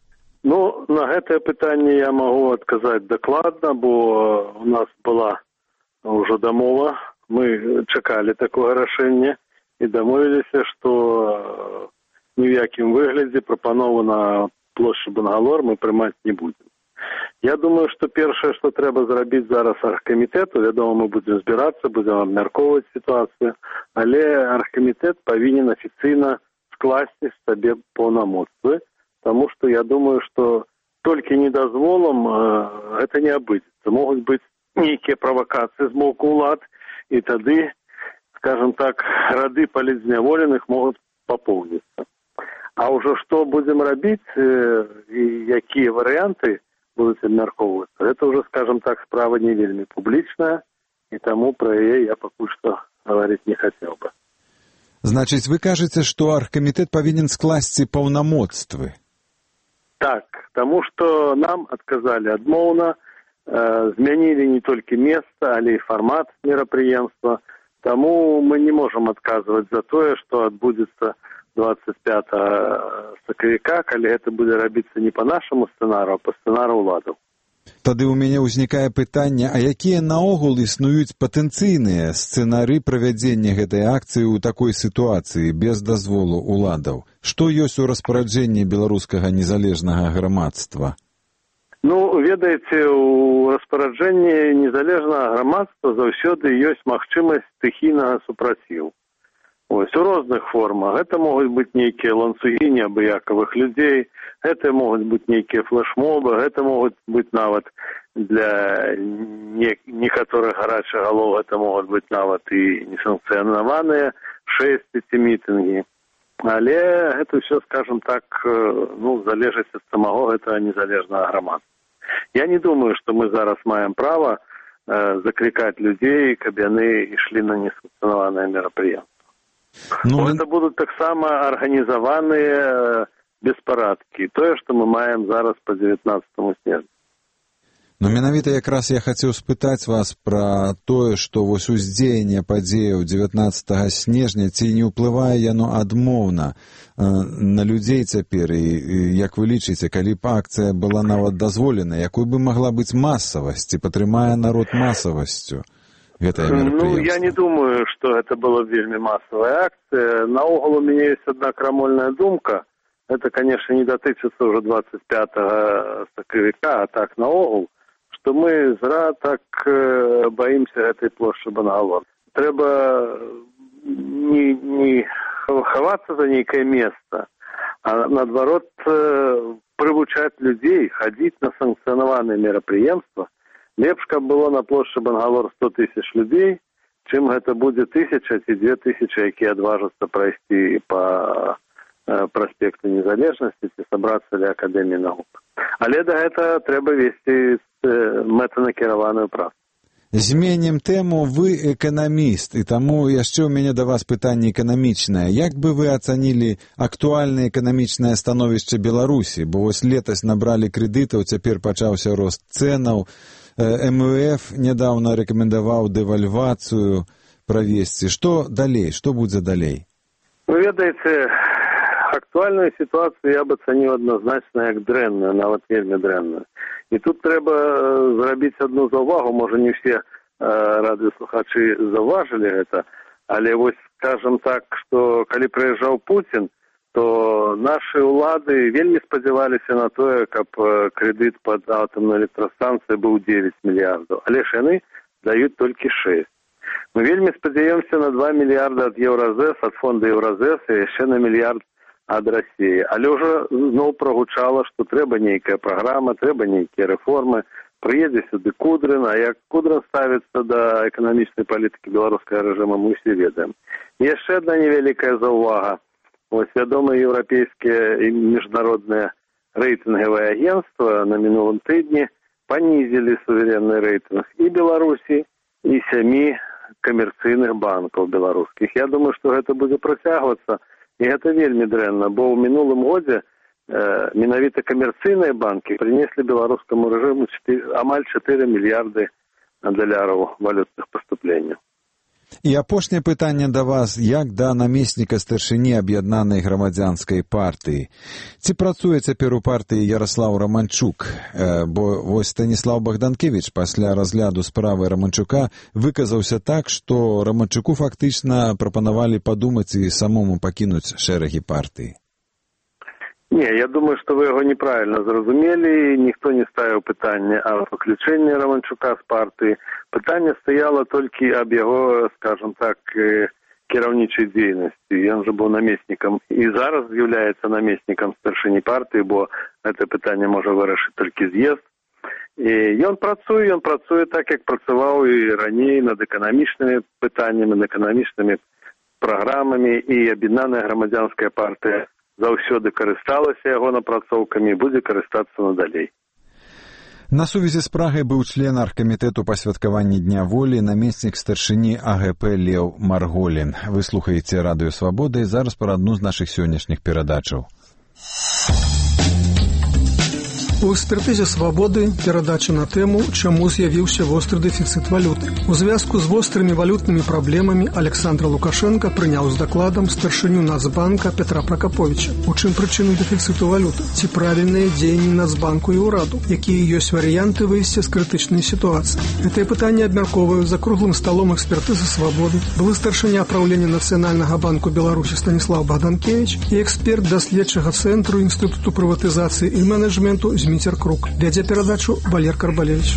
Ну, на гэтае пытанне я магу адказаць дакладна, бо у нас была ўжо дамова. Мы чакалі такое рашэнне і дамовіліся, што ні ў якім выглядзе прапанову на плошчы Бангалор мы прымаць не будзем. Я думаю, што першае, што трэба зрабіць зараз аргкамітэту, вядома, мы будзем збірацца, будзем абмяркоўваць сітуацыю, але аргкамітэт павінен афіцыйна скласці сабе паўнамоцтвы, таму што я думаю, што толькі недазволам гэта не абыдзецца. Могуць быць нейкія правакацыі з боку ўлад, і тады, скажем так, рады палітзняволеных могуць папоўніцца. А ўжо што будзем рабіць і якія варыянты будуць абмяркоўвацца. Это уже, скажем так, справа не вельмі публічная, і таму пра яе я пакуль што гаварыць не хацеў бы. Значыць, вы кажаце, што аргкамітэт павінен скласці паўнамоцтвы? Так, таму што нам адказалі адмоўна, э, змянілі не толькі месца, але і фармат мерапрыемства, таму мы не можам адказваць за тое, што адбудзецца двадцать пятага сакавіка, калі гэта будзе рабіцца не па нашаму сцэнару, а па сцэнару ўладаў. Тады ў мяне ўзнікае пытанне, а якія наогул існуюць патэнцыйныя сцэнары правядзення гэтай акцыі ў такой сітуацыі без дазволу ўладаў? Што ёсць у распараджэнні беларускага незалежнага грамадства? Ну, ведаеце, у распараджэнні незалежнага грамадства заўсёды ёсць магчымасць стыхійнага супраціву. Ось, у розных формах. Гэта могуць быць нейкія ланцугі неабыякавых людзей, гэта могуць быць нейкія флешмобы, гэта могуць быць нават для не, некаторых гарачых галоў, гэта могуць быць нават і несанкцыянаваныя шэсці ці мітынгі. Але гэта ўсё, скажем так, ну, залежыць ад самого гэтага незалежнага грамадства. Я не думаю, што мы зараз маем права э, заклікаць людзей, каб яны ішлі на несанкцыянаваныя мерапрыемствы. Ну, это будут таксама арганізаваныя беспарадкі. Тое, што мы маем зараз па дзевятнаццатаму снежня. Ну, менавіта якраз я хацеў спытаць вас пра тое, што вось уздзеянне падзеяў дзевятнаццатага снежня, ці не ўплывае яно адмоўна э, на людзей цяпер, і, і як вы лічыце, калі б акцыя была нават дазволена, якой бы магла быць масавасць, ці падтрымае народ масавасцю? Ну, я не думаю, что это была вельмі массовая акция. Наогул у меня есть одна крамольная думка. Это, конечно, не датычыцца уже двадцать пятага сакавіка, а так наогул, что мы зра так э, боимся этой плошчы Бангалор. Трэба не, не хавацца за нейкае место, а наадварот э, прывучаць людзей хадзіць на санкцыянаваныя мерапрыемства. Лепш, каб было на плошчы Бангалор сто тысяч людзей, чым гэта будзе тысяча ці две тысячы, якія адважацца прайсці па э, праспекту Незалежнасці ці сабрацца ля Акадэміі навук. Але да гэта трэба весці э, мэтанакіраваную працу. Зменім тэму, вы эканаміст, і таму яшчэ ў мяне да вас пытанне эканамічнае. Як бы вы ацанілі актуальнае эканамічнае становішча Беларусі? Бо вось летась набралі крэдытаў, цяпер пачаўся рост цэнаў. эм вэ эф нядаўна рэкамендаваў дэвальвацыю правесці. Што далей? Што будзе далей? Вы ведаеце, актуальную ситуацию я бы ценил однозначно як дрэнную, нават вельмі дрэнную. І тут трэба зрабіць одну заўвагу, можа не все э, радыёслухачы заўважылі гэта, але вось скажем так, што калі прыязджаў Путін, то нашы ўлады вельмі спадзяваліся на тое, каб крэдыт пад атамную электрастанцыю быў дзевяць мільярдаў, але ж яны даюць толькі шэсць. Мы вельмі спадзяёмся на два мільярда ад Еўразэс, ад фонда Еўразэс і яшчэ на мільярд ад Расіі. Але ўжо зноў прагучала, што трэба нейкая праграма, трэба нейкія рэформы, Прыедзе сюды Кудрын, а як Кудрын ставіцца да эканамічнай палітыкі беларускага рэжыма, мы ўсе ведаем. І яшчэ адна невялікая заўвага. Вось вядомыя еўрапейскія і міжнародныя рэйтынгавыя агенцтва на мінулым тыдні панізілі суверенны рэйтынг і Беларусі, і сямі камерцыйных банкаў беларускіх. Я думаю, што гэта будзе працягвацца, і гэта вельмі дрэнна, бо ў мінулым годзе э, менавіта камерцыйныя банкі прынеслі беларускаму рэжыму амаль чатыры мільярды даляраў валютных паступленняў. І апошняе пытанне да вас, як да намесніка старшыні аб'яднанай грамадзянскай партыі. Ці працуе цяпер у партыі Яраслаў Раманчук? Э, бо вось Станіслаў Богданкевич пасля разгляду справы Раманчука выказаўся так, што Раманчуку фактычна прапанавалі падумаць і самому пакінуць шэрагі партыі. Не, я думаю, што вы яго неправільна зразумелі, ніхто не ставіў пытанне аб выключэнні Раманчука з партыі. Пытанне стаяла толькі аб яго, скажем так, кіраўнічай дзейнасці. Ён жа быў намеснікам і зараз з'яўляецца намеснікам старшыні партыі, бо гэта пытанне можа вырашыць толькі з'езд. І ён працуе, ён працуе так, як працаваў і раней над эканамічнымі пытаннямі, над эканамічнымі праграмамі, і аб'яднаная грамадзянская партыя заўсёды карысталася яго напрацоўкамі і будзе карыстацца надалей. На сувязі з Прагай быў член аргкамітэту па святкаванні Дня волі, намеснік старшыні А Гэ Пэ Леў Марголін. Вы слухаеце Радыё Свабода і зараз пра адну з нашых сённяшніх перадачаў. У экспертызе «Свабоды» перадача на тэму «Чаму з'явіўся востры дэфіцыт валюты». У звязку з вострымі валютнымі праблемамі Александр Лукашенко прыняў з дакладам старшыню Нацбанка Петра Пракаповича. У чым прычыны дэфіцыту валюты? Ці правільныя дзеянні Нацбанку і ўраду? Якія ёсць варыянты выйсця з крытычнай сітуацыі? Гэтае пытанне абмяркоўваюць за круглым сталом экспертызы «Свабоды», былы старшыня праўлення Нацыянальнага банку Беларусі Станіслаў Богданкевич і эксперт даследчага цэнтру Інстытуту прыватызацыі і менеджменту Зміцер Крук. Вядзе перадачу Валер Карбалевич.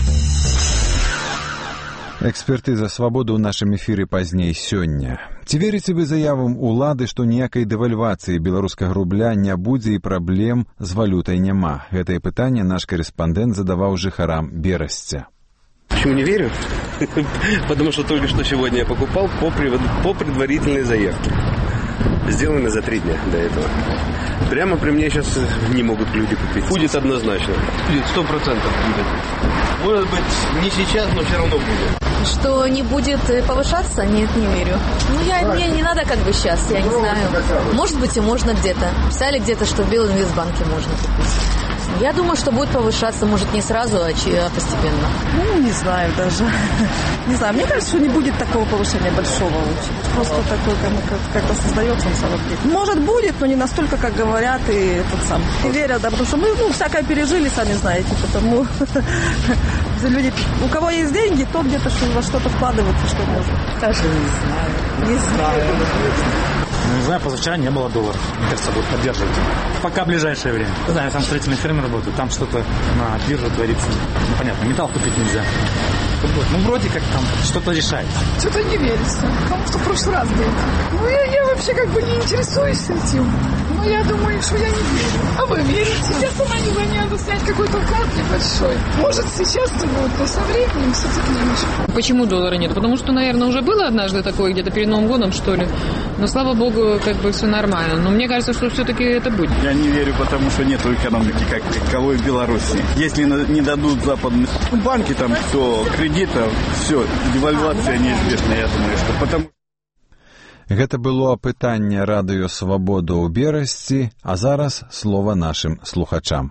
Экспертыза «Свабоды» ў нашым эфіры пазней сёння. Ці верыце вы заявам улады, што ніякай дэвальвацыі беларускага рубля не будзе і праблем з валютай няма? Гэтае пытанне наш корэспандэнт задаваў жыхарам Берасця. Почему не верю? Потому что только что сегодня я покупал по предварительной заявке. Сделаны за три дня до этого. Прямо при мне сейчас не могут люди купить. Будет однозначно. Будет, сто процентов будет. Может быть, не сейчас, но все равно будет. Что не будет повышаться? Нет, не верю. Ну, я, мне не надо как бы сейчас, я не знаю. Может быть, и можно где-то. Писали где-то, что в Белинвестбанке можно купить. Я думаю, что будет повышаться, может, не сразу, а постепенно. Ну, не знаю даже. Не знаю, мне кажется, что не будет такого повышения большого очень. Просто такой, как-то создается он сам. Может, будет, но не настолько, как говорят, и этот сам. И верят, да, потому что мы, ну, всякое пережили, сами знаете, потому люди, у кого есть деньги, то где-то во что-то вкладывается, что может. Даже не знаю. Не знаю. Ну, не знаю, позавчера не было долларов. Мне кажется, будут поддерживать. Пока в ближайшее время. Не знаю, я там в строительной фирме работаю, там что-то на бирже творится. Ну, понятно, металл купить нельзя. Ну, вроде как там что-то решает. Что-то не верится. Потому что в прошлый раз был. Ну, я, я вообще как бы не интересуюсь этим. Но я думаю, что я не верю. А вы верите? Я сама не знаю, мне надо снять какой-то вклад небольшой. Может, сейчас-то будет, но со временем все-таки меньше. Почему доллара нет? Потому что, наверное, уже было однажды такое, где-то перед Новым годом, что ли. Но, слава богу, как бы все нормально. Но мне кажется, что все-таки это будет. Я не верю, потому что нет экономики, как таковой в Беларуси. Если не дадут западные банки, там, то кредитов, все, девальвация неизбежна, я думаю, что потому... Гэта было апытанне Радыё Свабода ў Берасці, а зараз слова нашым слухачам.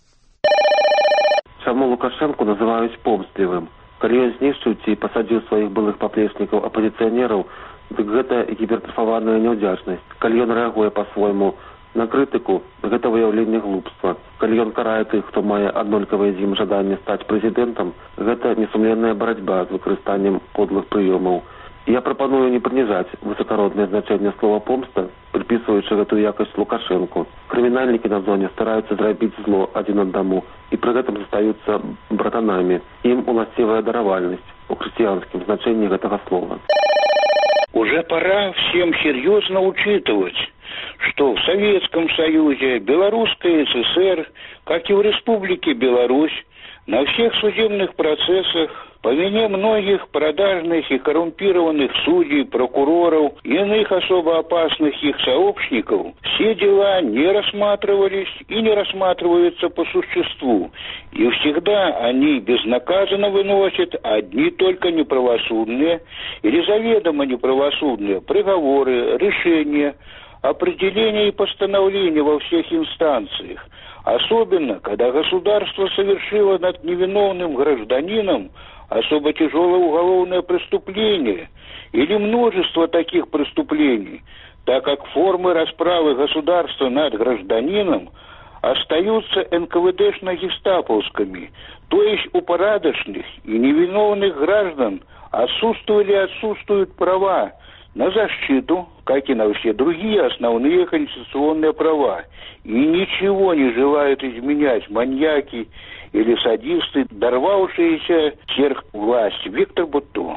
Чаму Лукашэнку называюць помстлівым? Калі ён знішчыў ці пасадзіў сваіх былых паплечнікаў апазіцыянераў, дык гэта гіпертрафаваная няўдзячнасць. Калі ён рэагуе па-свойму на крытыку, гэта выяўленне глупства. Калі ён карае тых, хто мае аднолькавае з ім жаданне стаць прэзідэнтам, гэта несумленная барацьба з выкарыстаннем подлых прыёмаў. Я прапаную не прыніжаць высакароднае значэнне слова «помста», прыпісваючы гэтую якасць Лукашэнку. Крымінальнікі на зоне стараюцца зрабіць зло адзін аднаму і пры гэтым застаюцца братанамі. Ім уласцівая даравальнасць у хрысціянскім значэнні гэтага слова. Уже пора всем серьезно учитывать, что в Советском Союзе, Белорусской ССР, как и в Республике Беларусь, На всех судебных процессах по вине многих продажных и коррумпированных судей, прокуроров и иных особо опасных их сообщников все дела не рассматривались и не рассматриваются по существу. И всегда они безнаказанно выносят одни только неправосудные или заведомо неправосудные приговоры, решения, определения и постановления во всех инстанциях. Особенно, когда государство совершило над невиновным гражданином особо тяжелое уголовное преступление или множество таких преступлений, так как формы расправы государства над гражданином остаются эн ка вэ дэшно-гестаповскими, то есть у порядочных и невиновных граждан отсутствовали и отсутствуют права на защиту, как и на все другие основные конституционные права. И ничего не желают изменять маньяки или садисты, дорвавшиеся сверх власти. Виктор Бутто.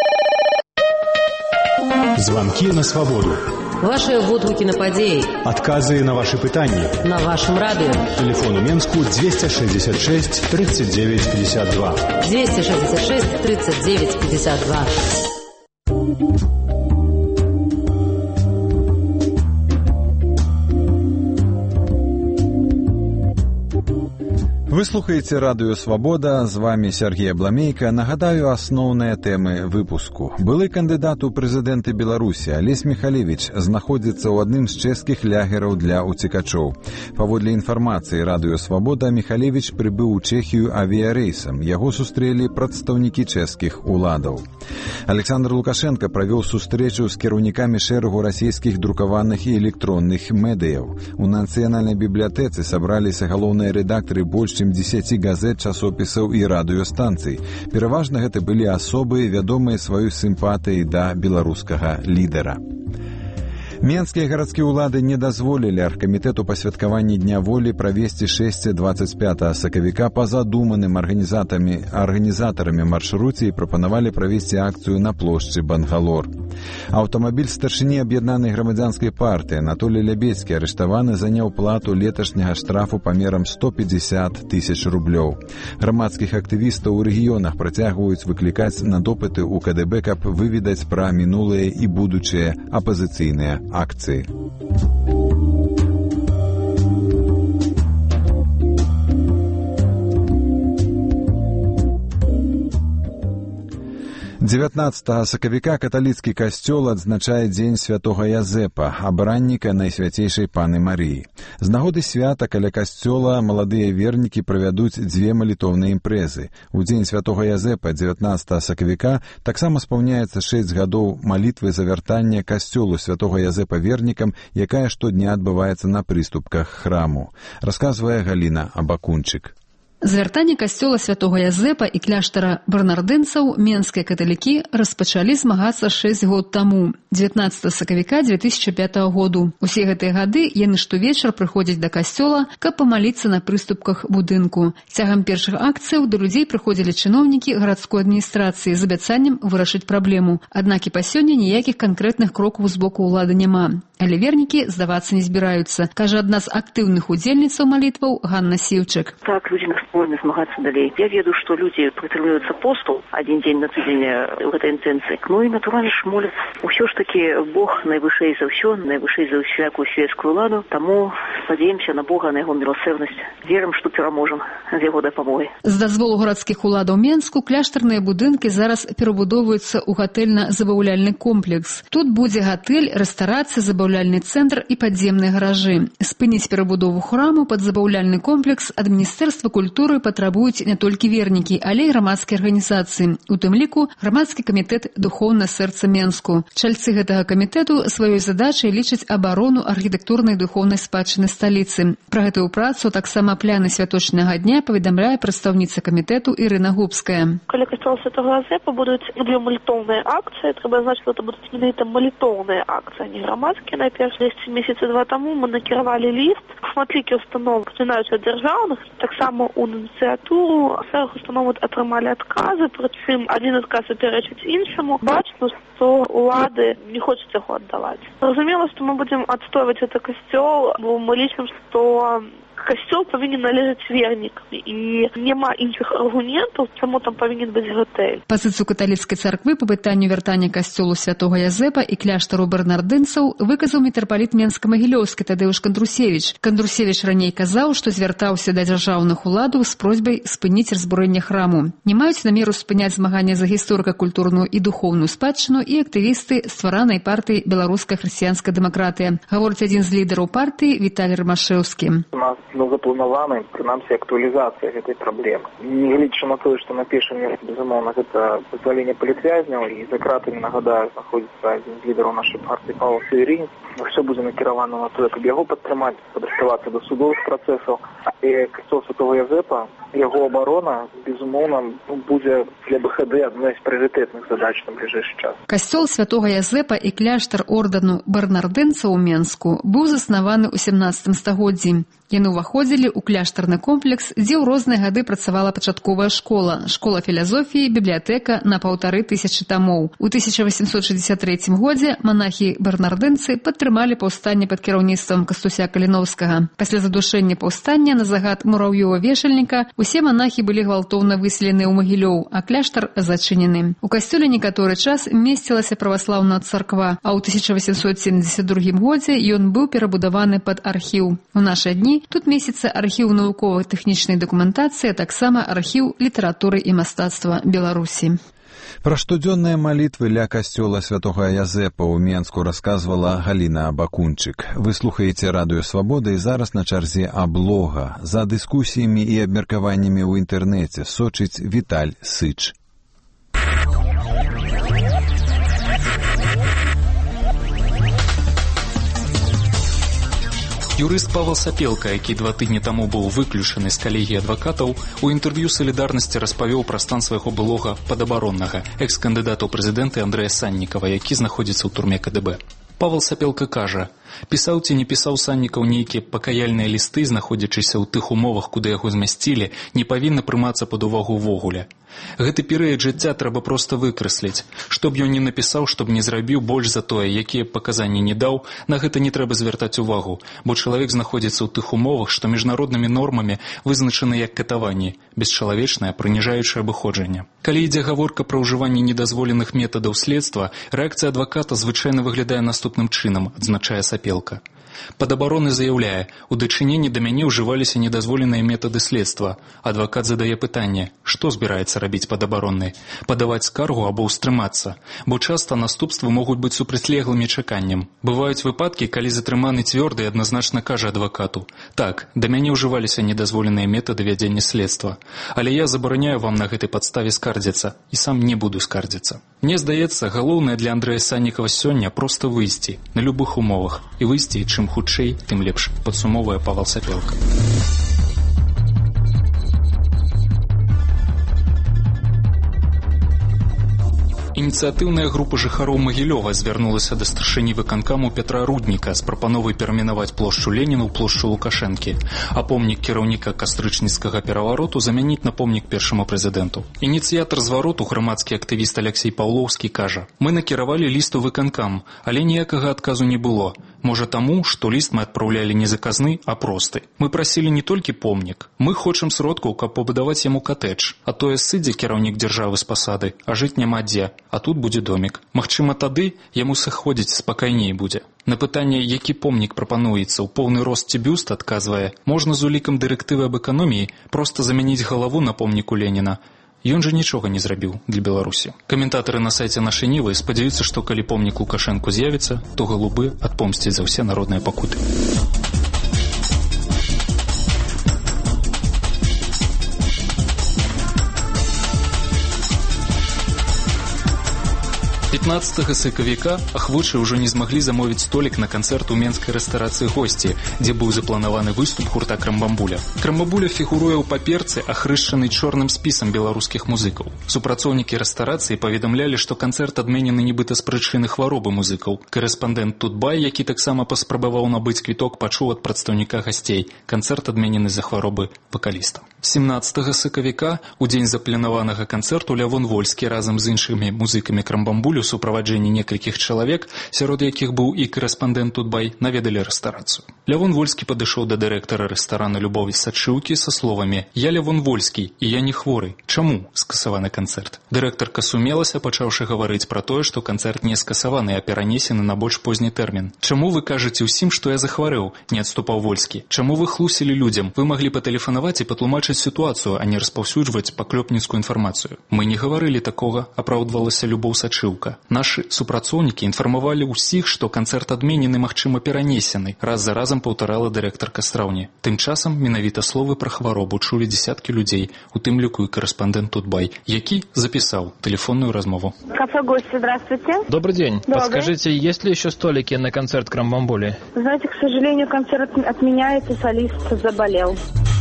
Звонки на свободу. Ваши водгуки на подеи. Отказы на ваши пытания. На вашем радио. Телефон у Менску двести шестьдесят шесть тридцать девять пятьдесят два. двести шестьдесят шесть тридцать девять пятьдесят два. Вы слухаеце радыё «Свабода», з вами Сергей Абламейка. Нагадаю асноўныя тэмы выпуску. Былы кандыдат у прэзідэнты Беларусі Алесь Михалевич знаходзіцца ў адным з чэшскіх лагераў для уцекачоў. Паводле інфармацыі радыё «Свабода», Михалевич прыбыў у Чэхію авіярэйсам. Яго сустрэлі прадстаўнікі чэшскіх уладаў. Александр Лукашенко правёў сустрэчу з кіраўнікамі шэрагу расійскіх друкаваных і электронных медыяў. У нацыянальнай бібліятэцы сабраліся галоўныя рэдактары больш чым дзесяці газет, часопісаў і радыёстанцый. Пераважна гэта былі асобы, вядомыя сваёй сімпатыяй да беларускага лідара. Менскія гарадскія ўлады не дазволілі аргкамітэту па святкаванні Дня волі правесці шэсце дваццаць пятага сакавіка па задуманым арганізатарамі арганізатарамі маршруце і прапанавалі правесці акцыю на плошчы Бангалор. Аўтамабіль старшыні аб'яднанай грамадзянскай партыі Анатолій Лябедскі арыштаваны за няўплату леташняга штрафу памерам сто пятьдесят тысяч рублёў. Грамадскіх актывістаў у рэгіёнах працягваюць выклікаць на допыты ў ка дэ бэ, каб выведаць пра мінулыя і будучыя апазіцыйныя акции. дзевятнаццатага сакавіка каталіцкі касцёл адзначае дзень святога Язэпа, абранніка найсвяцейшай паны Марыі. З нагоды свята каля касцёла маладыя вернікі правядуць дзве малітоўныя імпрэзы. У дзень святога Язэпа дзевятнаццатага сакавіка таксама спаўняецца шэсць гадоў малітвы за вяртанне касцёлу святога Язэпа вернікам, якая штодня адбываецца на прыступках храму. Расказвае Галіна Абакунчык. Звяртанне касцёла святога Язэпа і кляштара барнардынцаў менскія каталікі распачалі змагацца шэсць год таму, дзевятнаццатага сакавіка дзве тысячы пятага году. Усе гэтыя гады яны штовечар прыходзяць да касцёла, каб памаліцца на прыступках будынку. Цягам першых акцыяў да людзей прыходзілі чыноўнікі гарадской адміністрацыі з абяцаннем вырашыць праблему. Аднак і па сёння ніякіх канкрэтных крокаў з боку ўлады няма. Але вернікі здавацца не збіраюцца, кажа адна з актыўных удзельніцаў малітваў Ганна Сіўчык. Так, людзі настроены змагацца далей. Я ведаю, што людзі прытрымліваюцца посту адзін дзень на тыдзень ў гэтай інтэнцыі. Ну і натуральна ж моляцца. Усё ж такі Бог найвышэй за ўсё, найвышэй за всякую свецкую ладу, таму спадзяемся на Бога, на яго міласэрнасць. Верым, што пераможам з яго дапамогай. З дазволу гарадскіх уладаў Менску кляштарныя будынкі зараз перабудоўваюцца ў гатэльна-забаўляльны комплекс. Тут будзе гатэль, рэстарацыя, забаўляльны цэнтр і падземныя гаражы. Спыніць перабудову храму пад забаўляльны комплекс адміністэрства культуры патрабуюць не толькі вернікі, але і грамадскія арганізацыі, у тым ліку грамадскі камітэт «Духоўнае сэрца Менску». Чальцы гэтага камітэту сваёй задачай лічаць абарону архітэктурнай духоўнай спадчыны сталіцы. Пра гэтую працу таксама пляны святочнага дня паведамляе прадстаўніца камітэту Ірына Губская. Каля касцёла святога Язэпа будуць дзве малітоўныя акцыі. Трэба значыць, што гэта будуць менавіта малітоўныя акцыі, а не грамадскія. Найперш, дзесяць месяцы два таму мы накіравалі ліст. Шматлікія установы пачынаюць ад дзяржаўных, таксама у ініцыятуру шэраг установаў атрымалі адказы, прычым адзін адказ супярэчыць іншаму. Бачна, што улады не хочуць яго аддаваць. Зразумела, што мы будзем адстойваць гэты касцёл, бо мы лічым, што касцёл павінен належаць вернікам. І няма іншых аргументаў, чаму там павінен быць гатэль. Пазіцыю каталіцкай царквы па пытанню вяртання касцёлу святога Язэпа і кляштару бернардынцаў выказаў мітрапаліт Менска-Магілёўскі Тадеуш Кандрусевіч. Кандрусевіч раней казаў, што звяртаўся да дзяржаўных уладаў з просьбай спыніць разбурэнне храму. Не маюць намеру спыняць змагання за гісторыка-культурную і духоўную спадчыну і актывісты стваранай партыі «Беларуская хрысціянская дэмакратыя», гаворыць адзін з лідараў партыі Віталій Рымашэўскі. У нас ну, запланавана, прынамсі, актуалізацыя гэтай праблемы. Нягледзячы на тое, што на першым месцы, безумоўна, гэта пазваленне палітвязняў, і за кратамі, нагадаю, знаходзіцца адзін з лідараў нашай партыі Павел Северин. Все будзе накіравана на тое, каб яго падтрымаць, падрыхтавацца да судовых працэсаў. І касцёл святого Язэпа, яго абарона, безумоўна, будзе для бэ ха дэ адной з прыярытэтных задач на бліжэйшы час. Касцёл святога Язэпа і кляштар ордэну бернардынцаў у Менску быў заснаваны ў сямнаццатым стагоддзі. Яны ўваходзілі ў кляштарны комплекс, дзе ў розныя гады працавала пачатковая школа, школа філазофіі, бібліятэка на паўтары тысячы тамоў. У тысяча васемсот шэсцьдзесят трэцім годзе манахі-бернардынцы падтрымалі паўстанне пад кіраўніцтвам Кастуся Каліновскага. Пасля задушэння паўстання на загад Мураўёва-Вешальніка усе манахі былі гвалтоўна выселены ў Магілёў, а кляштар зачынены. У касцёле некаторы час месцілася праваслаўная царква, а ў тысяча васемсот семдзесят другім годзе ён быў перабудаваны пад архіў. У нашы дні тут месяца архіў навукова-тэхнічнай дакументацыі, а таксама архіў літаратуры і мастацтва Беларусі. Пра штодзённыя малітвы ля касцёла святога Язэпа ў Менску расказвала Галіна Абакунчык. Вы слухаеце радыё Свабода і зараз на чарзе аблога. За дыскусіямі і абмеркаваннямі ў інтэрнэце сочыць Віталь Сыч. Юрыст Павел Сапелка, які два тыдні таму быў выключаны з калегіі адвакатаў, у інтэрв'ю «Салідарнасці» распавёў пра стан свайго былога падабароннага, экс-кандыдата ў прэзідэнты Андрэя Саннікава, які знаходзіцца ў турме ка дэ бэ. Павел Сапелка кажа, пісаў ці не пісаў Саннікаў нейкія пакаяльныя лісты, знаходзячыся ў тых умовах, куды яго змясцілі, не павінна прымацца пад увагу ўвогуле. Гэты перыяд жыцця трэба проста выкрэсліць. Што б ён не напісаў, што б не зрабіў, больш за тое, якія паказанні не даў, на гэта не трэба звяртаць увагу, бо чалавек знаходзіцца ў тых умовах, што міжнароднымі нормамі вызначаны як катаванні, бесчалавечнае, прыніжаючае абыходжанне. Калі ідзе гаворка пра ўжыванне недазволеных метадаў следства, рэакцыя адваката звычайна выглядае наступным чынам, адзначае Сапелка. Падабароны заяўляе, у дачыненні да мяне ўжываліся недазволеныя метады следства. Адвакат задае пытанне, што збіраецца рабіць падабаронны? Падаваць скаргу або ўстрымацца? Бо часта наступствы могуць быць супрацьлеглымі чаканнем. Бываюць выпадкі, калі затрыманы цвёрда і адназначна кажа адвакату: «Так, да мяне ўжываліся недазволеныя метады вядзення следства. Але я забараняю вам на гэтай падставе скардзіцца і сам не буду скардзіцца». Мне здаецца, галоўнае для Андрэя Саннікава сёння проста выйсці на любых умовах і выйсці чым хутчэй, тым лепш, падсумоўвае Павел Сапелка. Ініцыятыўная група жыхароў Магілёва звярнулася да старшыні выканкаму Петра Рудніка з прапановай перайменаваць плошчу Леніна ў плошчу Лукашэнкі, а помнік кіраўніка кастрычніцкага перавароту замяніць на помнік першаму прэзідэнту. Ініцыятар звароту, грамадскі актывіст Алексей Паўлоўскі, кажа: «Мы накіравалі ліст у выканкам, але ніякага адказу не было. Можа таму, што ліст мы адпраўлялі не заказны, а просты. Мы прасілі не толькі помнік. Мы хочам сродкаў, каб пабудаваць яму катэдж. А тое сыдзе кіраўнік дзяржавы з пасады, а жыць няма дзе. А тут будзе домік. Магчыма, тады яму сыходзіць спакайней будзе». На пытанне, які помнік прапануецца ў поўны рост ці бюст, адказвае: «Можна з улікам дырэктывы аб эканоміі проста замяніць галаву на помніку Леніна. Ён жа нічога не зрабіў для Беларусі». Каментатары на сайце нашай Нівы спадзяюцца, што калі помнік Лукашэнку з'явіцца, то галубы адпомсцяць за ўсе народныя пакуты. пятнаццатага сакавіка ахвочыя ўжо не змаглі замовіць столік на канцэрт у менскай рэстарацыі «Госці», дзе быў запланаваны выступ гурта «Крамбамбуля». «Крамбамбуля» фігуруе ў паперцы, ахрышчанай чорным спісам беларускіх музыкаў. Супрацоўнікі рэстарацыі паведамлялі, што канцэрт адменены нібыта з прычыны хваробы музыкаў. Карэспандэнт Тутбай, які таксама паспрабаваў набыць квіток, пачуў ад прадстаўніка гасцей: канцэрт адменены з-за хваробы вакаліста. сямнаццатага сакавіка, у дзень запланаванага канцэрту, Лявон Вольскі разам з іншымі музыкамі «Крамбамбулю» суправаджэнні некалькіх чалавек, сярод якіх быў і корэспандэнт Тутбай, наведалі рэстарацыю. Лявон Вольскі падышоў да дырэктара рэстарана Любові Сачыўкі са словамі: «Я Лявон Вольскі, і я не хворы. Чаму скасаваны канцэрт?» Дырэктарка сумелася, пачаўшы гаварыць пра тое, што канцэрт не скасаваны, а перанесены на больш позні тэрмін. «Чаму вы кажаце ўсім, што я захварэў?» – не адступаў Вольскі. «Чаму вы хлусілі людзям? Вы маглі патэлефанаваць і патлумачыць сітуацыю, а не распаўсюджваць паклёпніцкую інфармацыю». «Мы не гаварылі такога», – апраўдвалася Любоў Сачыўка. «Нашы супрацоўнікі інфармавалі ўсіх, што канцэрт адменены, магчыма, перанесены», – раз за разам паўтарала дырэктарка Страўні. Тым часам менавіта словы пра хваробу чулі дзесяткі людзей, у тым ліку і корэспандэнт Тутбай, які записал телефонную размову. Кафе «Гости», здравствуйте. Добрый день. Добрый. Подскажите, есть ли еще столики на концерт Крамбамбули? Знаете, к сожалению, концерт отменяется, солист заболел.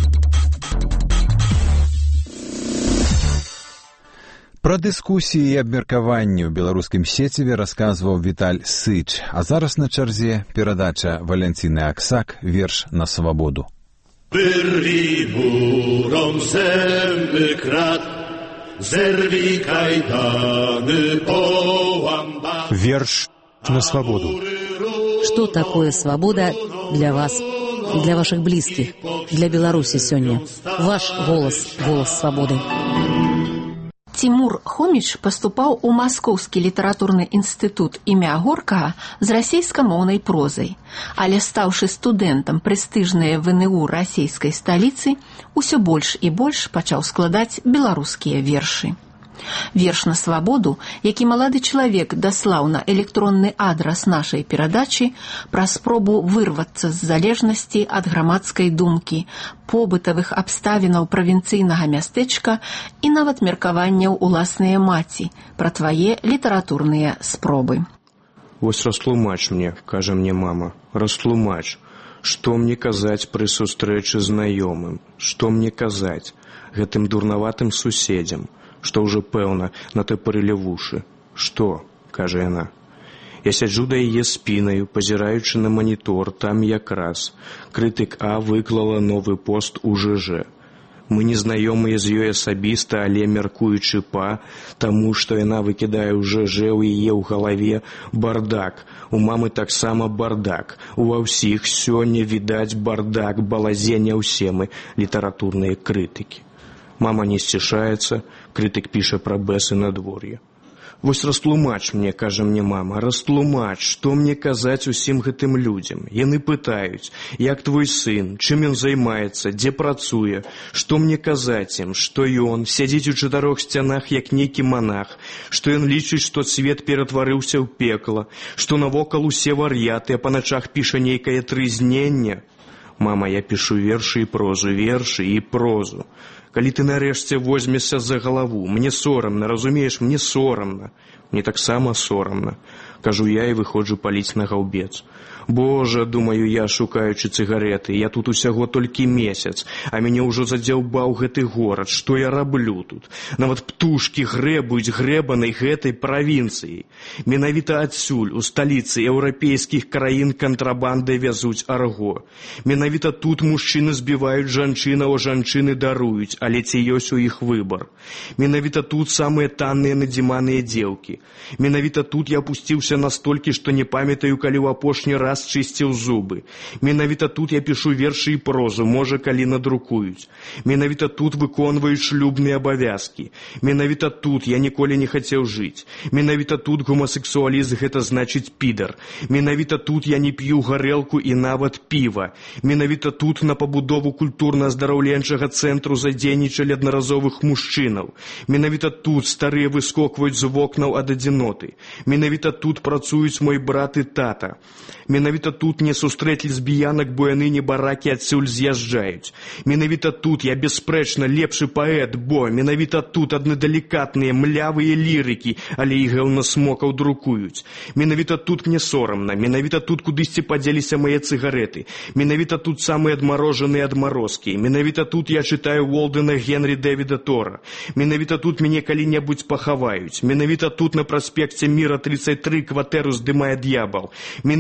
Пра дыскусіі і абмеркаванні ў беларускім сеціве расказваў Віталь Сыч, а зараз на чарзе перадача Валянціны Аксак «Верш на свабоду». Wyrwij murom zęby krat, zerwij kajdany, połam bas. Верш на свободу. Что такое свобода для вас и для ваших близких, для Беларуси сегодня? Ваш голос, голос свободы. Тимур Хоміч паступаў у Маскоўскі літаратурны інстытут імя Горкага з расейскамоўнай прозай, але стаўшы студэнтам прэстыжнай ВНУ расійскай сталіцы, усё больш і больш пачаў складаць беларускія вершы. Верш на свабоду, які малады чалавек даслаў на электронны адрас нашай перадачы, пра спробу вырвацца з залежнасці ад грамадскай думкі, побытавых абставінаў правінцыйнага мястэчка і нават меркаванняў уласныя маці, пра твае літаратурныя спробы. Вось растлумач мне, кажа мне мама, растлумач, што мне казаць пры сустрэчы знаёмым, што мне казаць гэтым дурнаватым суседзям, што ўжо пэўна на те парылі вушы. Што, кажа яна. Я сяджу да яе спінаю, пазіраючы на манітор, там якраз крытык А выклала новы пост у ЖЖ. Мы не знаёмыя з ёй асабіста, але мяркуючы па таму, што яна выкідае ў ЖЖ ў яе ў галаве бардак. У мамы таксама бардак. Ува ўсіх сёння відаць бардак, балазення ўсе мы літаратурныя крытыкі. Мама не сцішаецца, крытык піша пра бэсы надвор'я. Вось растлумач мне, кажа мне мама, растлумач, што мне казаць усім гэтым людзям. Яны пытаюць, як твой сын, чым ён займаецца, дзе працуе, што мне казаць ім, што ён сядзіць у чатырох сцянах, як нейкі манах, што ён лічыць, што свет ператварыўся ў пекла, што навокал усе вар'яты, а па начах піша нейкае трызненне. Мама, я пішу вершы і прозу, вершы і прозу. Калі ты нарэшце возьмешся за галаву, мне сорамна, разумееш, мне сорамна. Мне таксама сорамна. Кажу я і выходжу паліць на гаўбец. Божа, думаю я, шукаючы цыгареты, я тут усяго толькі месяц, а мяне ўжо задзяўбаў гэты горад. Што я раблю тут? Нават птушкі грэбуюць грэбанай гэтай правінцыяй. Менавіта адсюль, у сталіцы еўрапейскіх краін кантрабандай вязуць арго. Менавіта тут мужчыны збіваюць жанчынаў, а жанчыны даруюць, але ці ёсць у іх выбар. Менавіта тут самыя танныя надзіманыя дзеўкі. Менавіта тут я апусціўся настолькі, што не памятаю, калі ў апошні раз чысціў зубы. Менавіта тут я пішу вершы і прозу, можа, калі надрукуюць. Менавіта тут выконваю шлюбныя абавязкі. Менавіта тут я ніколі не хацеў жыць. Менавіта тут гомасексуалізм гэта значыць підар. Менавіта тут я не п'ю гарэлку і нават піва. Менавіта тут на пабудову культурна-аздараўленчага цэнтру задзейнічалі аднаразовых мужчынаў. Менавіта тут старыя выскокваюць з вокнаў ад адзіноты. Менавіта тут працуюць мой брат і тата. Менавіта тут не сустрэць лесбіянак, бо яны не баракі адсюль з'язджаюць. Менавіта тут я бясспрэчна лепшы паэт, бо менавіта тут адны далікатныя, млявыя лірыкі, але і гэўнасмокаў друкуюць. Менавіта тут мне сорамна, менавіта тут кудысьці падзеліся мае цыгареты. Менавіта тут самыя адмарожаныя адмарозкі. Менавіта тут я чытаю Уолдена Генрі Дэвіда Тора. Менавіта тут мяне калі-небудзь пахаваюць. Менавіта тут на праспекце Міра тридцать три кватэру здымае д'ябал. Менавіта тут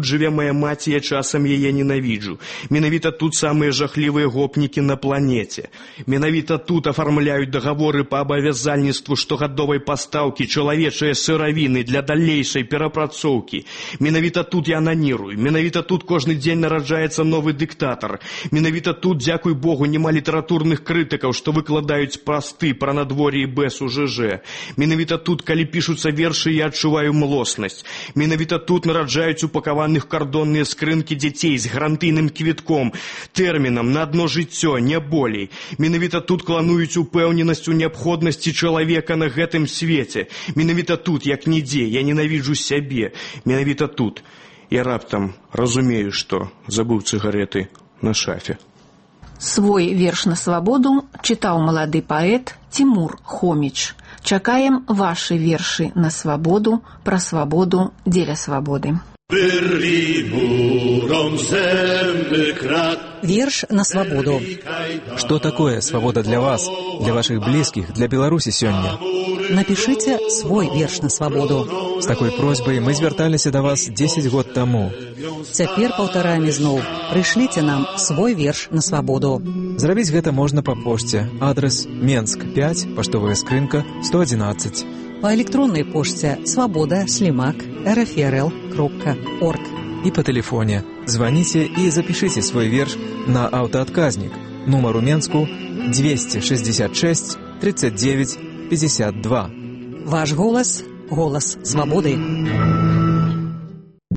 тут жыве моя маці, я часам яе ненавіджу. Менавіта тут самыя жахлівыя гопнікі на планеце. Менавіта тут афармляюць дагаворы па абавязальніцтву штогадовай пастаўкі чалавечае сыравіны для далейшай перапрацоўкі. Менавіта тут я ананірую. Менавіта тут кожны дзень нараджаецца новы дыктатар. Менавіта тут, дзякуй Богу, няма літаратурных крытыкаў, што выкладаюць прасты пра надвор'е і бэс у ЖЖ. Менавіта тут, калі пішуцца вершы, я адчуваю млоснасць. Менавіта тут нараджаюць упакаваных кардонныя скрынкі дзяцей з гарантыйным квітком, тэрмінам на адно жыццё, не болей. Менавіта тут клануюць упэўненасць у неабходнасці чалавека на гэтым свеце. Менавіта тут, як нідзе, я ненавіджу сябе. Менавіта тут. Я раптам разумею, што забыў цыгареты на шафе. Свой верш на свабоду чытаў малады паэт Тимур Хоміч. Чакаем вашы вершы на свабоду, пра свабоду, дзеля свабоды. Верш на свободу. Что такое свобода для вас, для ваших близких, для Беларуси сегодня? Напишите свой верш на свободу. С такой просьбой мы зверталися до вас десять год тому. Цяпер паўтараем ізноў. Прышліце нам свой верш на свободу. Зрабіць гэта можна па пошце. Адрес Менск пять, паштовая скрынка сто одиннадцать. По электронной почте свобода слимак рфрл кропка орг. И по телефоне. Звоните и запишите свой верш на автоотказник. Номер у Менску двести шестьдесят шесть тридцать девять пятьдесят два. Ваш голос – голос свободы.